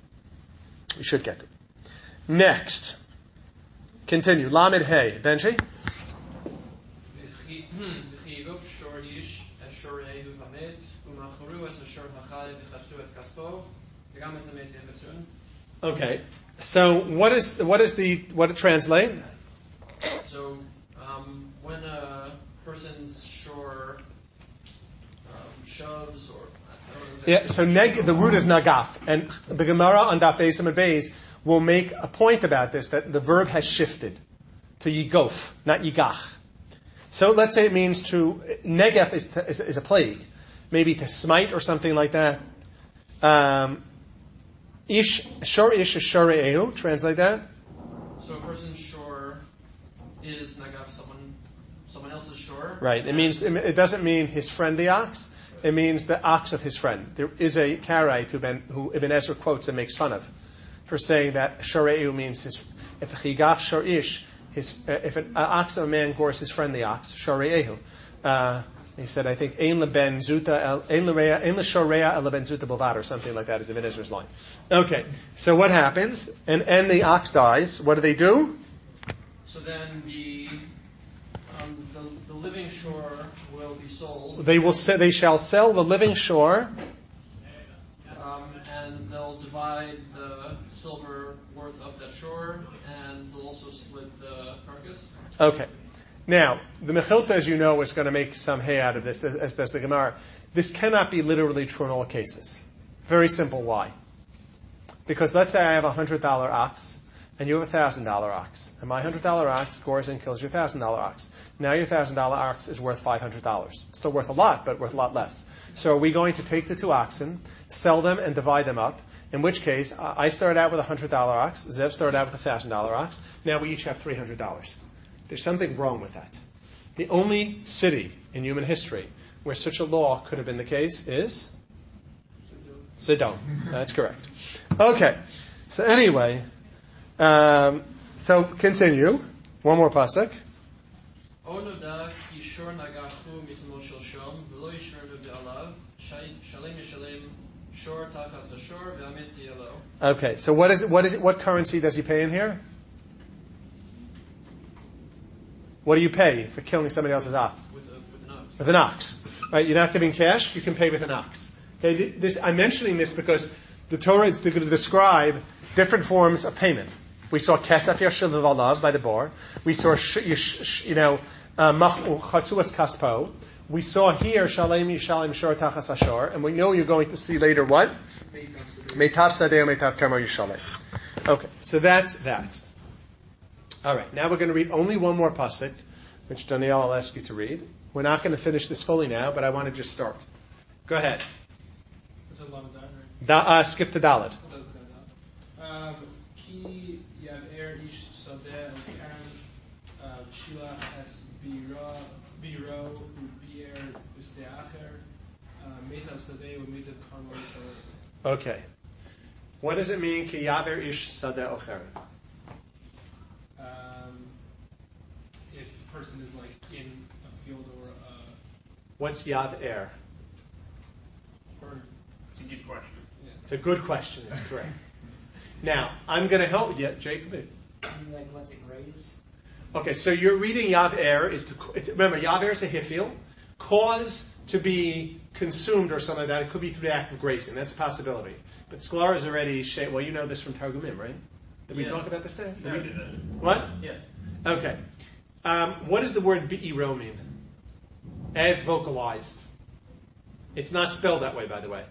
Speaker 1: We should get it. Next. Continue. Lamed Hey. Benji? Okay. So what is what is the what to translate?
Speaker 3: So um, when a person's shore um, shoves or I don't know exactly.
Speaker 1: Yeah. So neg the root is nagaf, and the Gemara on Daf Beisim and Beis will make a point about this that the verb has shifted to yigof, not yigach. So let's say it means to negef is, to, is, is a plague, maybe to smite or something like that. Um, ish shor ish shore'ehu. Translate that.
Speaker 3: So a person's shore is nagaf someone someone else's shore.
Speaker 1: Right. It means it doesn't mean his friend the ox. It means the ox of his friend. There is a Karaite who, ben, who Ibn Ezra quotes and makes fun of for saying that shore'ehu means his. If chigach shor ish. His, uh, if an uh, ox of a man gores his friend the ox, shore'ehu. Uh, he said, I think, ein leben zuta, ein l'shorea el leben zuta bovad, or something like that is Ibn Ezra's line. Okay, so what happens? And, and the ox dies. What do they do?
Speaker 3: So then the, um, the the living shore will be sold.
Speaker 1: They will say, they shall sell the living shore.
Speaker 3: Um, and they'll divide the silver worth of that shore, and they'll also split the carcass.
Speaker 1: Okay. Now, the Mechilta, as you know, is going to make some hay out of this, as, as does the Gemara. This cannot be literally true in all cases. Very simple. Why? Because let's say I have a one hundred dollar ox, and you have a one thousand dollar ox. And my one hundred dollar ox gores and kills your one thousand dollar ox. Now your one thousand dollar ox is worth five hundred dollars. It's still worth a lot, but worth a lot less. So are we going to take the two oxen, sell them, and divide them up? In which case, I started out with a one hundred dollar ox. Zev started out with a one thousand dollar ox. Now we each have three hundred dollars. There's something wrong with that. The only city in human history where such a law could have been the case is Sodom. That's correct. Okay. So anyway, um, so continue. One more pasuk.
Speaker 3: Onoda kishor nagachu mitmo shel shom v'lo yishmernu b'alav shalem yishalem shor tachas hashor v'ames yelo.
Speaker 1: Okay. So what is it? What is it? What currency does he pay in here? What do you pay for killing somebody else's ox?
Speaker 3: With, a, with an ox.
Speaker 1: With an ox. Right? You're not giving cash. You can pay with an ox. Okay. This, I'm mentioning this because the Torah is going to describe different forms of payment. We saw kesef yashil v'alav by the bar. We saw you know chatzuas kaspo. We saw here shalem yishalem shor tachas hashor, and we know you're going to see later what meitav sadeh meitav karmo yishalem. Okay, so that's that. All right, now we're going to read only one more pasuk, which Daniel will ask you to read. We're not going to finish this fully now, but I want to just start. Go ahead. Da, uh, skip to Dalet.
Speaker 7: Um, Ki yaver ish sadeh al karan shilach es biro biro ubier b'steacher metav sadeh u metav karmo yishalem.
Speaker 1: Okay. What does it mean? Ki yaver ish sadeh ocher.
Speaker 7: Um, if a person is like in a field or a
Speaker 1: What's yaver?
Speaker 7: or
Speaker 2: It's a good question.
Speaker 1: It's a good question. It's correct. Now, I'm going to help you. Jacob.
Speaker 8: Like, let's it graze?
Speaker 1: Okay, so you're reading Yav-Er. Is to, it's, remember, Yav-Er is a hifil. Cause to be consumed or something like that. It could be through the act of grazing. That's a possibility. But Sklar is already... Sh- well, you know this from Targumim, right? Did we
Speaker 2: Yeah.
Speaker 1: talk about this there?
Speaker 2: No,
Speaker 1: we,
Speaker 2: I didn't.
Speaker 1: What?
Speaker 2: Yeah.
Speaker 1: Okay. Um, what does the word be'iro mean? As vocalized. It's not spelled that way, by the way.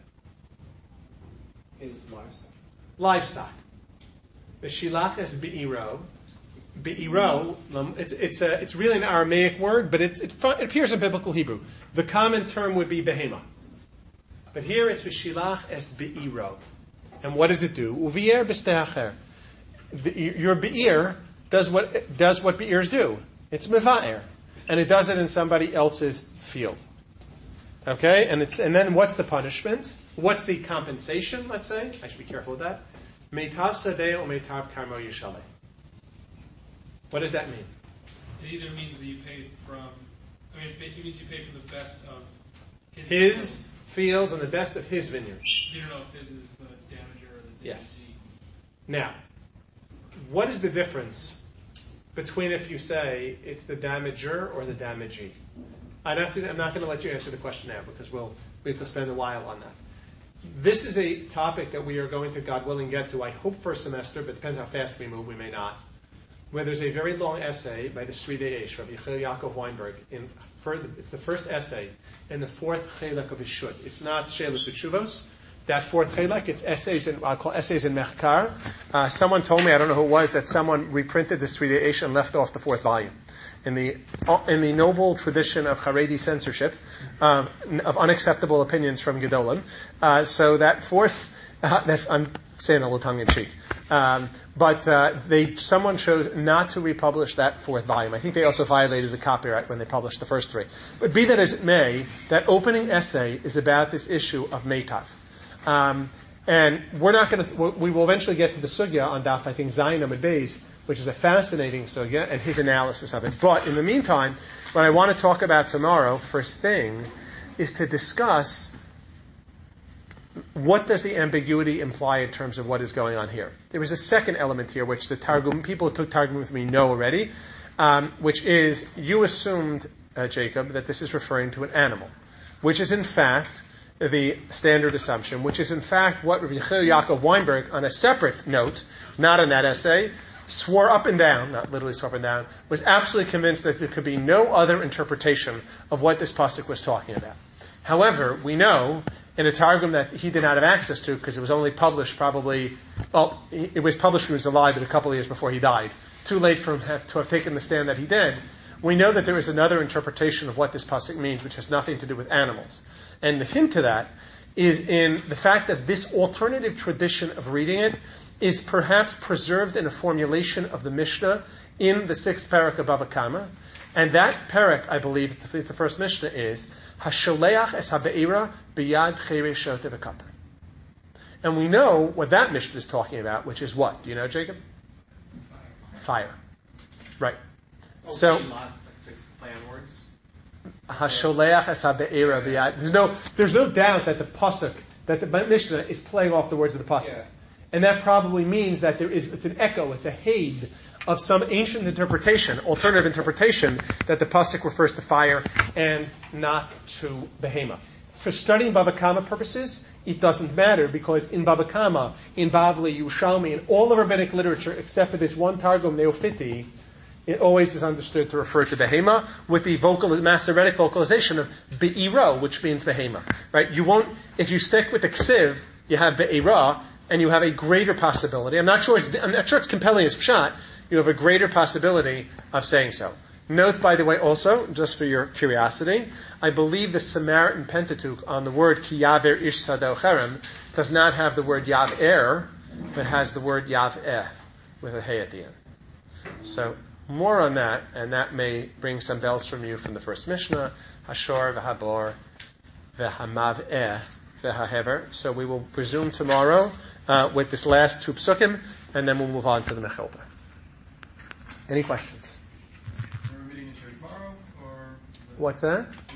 Speaker 8: Is livestock.
Speaker 1: Livestock. The shilach is be'iro. Be'iro, it's, it's, a, it's really an Aramaic word, but it, it, it appears in biblical Hebrew. The common term would be behema. But here it's v'shilach es be'iro. And what does it do? Uvier b'steacher. Your be'ir does what, does what be'irs do. It's meva'er. And it does it in somebody else's field. Okay? And it's and then what's the punishment? What's the compensation, let's say? I should be careful with that. Meitav sadeh or meitav karmo yishaleh. What does that mean?
Speaker 7: it either means that you pay from. I mean, it means you pay from the best of his.
Speaker 1: His fields and the best of his vineyards.
Speaker 7: You don't know if this is the damager or the.
Speaker 1: Yes. Now, what is the difference between if you say it's the damager or the damagee? I don't have to, I'm not going to let you answer the question now because we'll we will spend a while on that. this is a topic that we are going to, God willing, get to, I hope, for a semester, but it depends how fast we move, we may not, where there's a very long essay by the Sridei Eish, Rabbi Yechiel Yaakov Weinberg. In, it's the first essay in the fourth chelek of his shut. It's not Sheilus Utshuvos. That fourth chelek, it's essays in, I'll call essays in Mechkar. Uh, someone told me, I don't know who it was, that someone reprinted the Sridei Eish and left off the fourth volume. In the in the noble tradition of Haredi censorship, um, of unacceptable opinions from Gedolim. Uh, so that fourth, uh, that, I'm saying a little tongue in cheek, um, but uh, they someone chose not to republish that fourth volume. I think they also violated the copyright when they published the first three. But be that as it may, that opening essay is about this issue of Meitav. Um, and we're not going to, we will eventually get to the sugya on Daf, I think, Zayin Amud Beis, which is a fascinating sugya, and his analysis of it. But in the meantime, what I want to talk about tomorrow, first thing, is to discuss what does the ambiguity imply in terms of what is going on here. There is a second element here, which the Targum, people who took Targum with me know already, um, which is, you assumed, uh, Jacob, that this is referring to an animal, which is in fact the standard assumption, which is in fact what Rabbi Yechiel Yaakov Weinberg, on a separate note, not in that essay, swore up and down, not literally swore up and down, was absolutely convinced that there could be no other interpretation of what this pasuk was talking about. However, we know in a Targum that he did not have access to, because it was only published probably, well, it was published when he was alive, but a couple of years before he died. Too late for him to have taken the stand that he did. We know that there is another interpretation of what this pasuk means, which has nothing to do with animals. And the hint to that is in the fact that this alternative tradition of reading it is perhaps preserved in a formulation of the Mishnah in the sixth parak of Bava Kama. And that parak, I believe, it's the first Mishnah, is Hasholeach es habe'ira biyad cheresh shotev v'kapar. And we know what that Mishnah is talking about, which is what? Do you know, Jacob? Fire. Right.
Speaker 2: Oh,
Speaker 1: so,
Speaker 2: Shema, it's like play on words.
Speaker 1: Hasholeach es habe'ira biyad. There's no, there's no doubt that the pasuk, that the Mishnah is playing off the words of the pasuk. Yeah. And that probably means that there is, it's an echo, it's a haid of some ancient interpretation, alternative interpretation, that the pasuk refers to fire and not to behema. For studying Bava Kama purposes, it doesn't matter, because in Bava Kama, in Bavli, Yerushalmi, in all of rabbinic literature, except for this one Targum, Neophiti, it always is understood to refer to behema, with the vocal, Masoretic vocalization of be'ira, which means behema. Right? You won't, if you stick with the ksiv, you have be'ira, and you have a greater possibility. I'm not sure it's, I'm not sure it's compelling as pshat. You have a greater possibility of saying so. Note, by the way, also, just for your curiosity, I believe the Samaritan Pentateuch on the word ki yaver ish sado cherem does not have the word yav-er, but has the word yav-eh with a hey at the end. So, more on that, and that may bring some bells from you from the first Mishnah, Hashor v'habor v'hamav-eh v'hahever. So we will resume tomorrow Uh, with this last two psukim, and then we'll move on to the Mechilta. Any questions?
Speaker 7: Are we reading it tomorrow, or?
Speaker 1: What's that?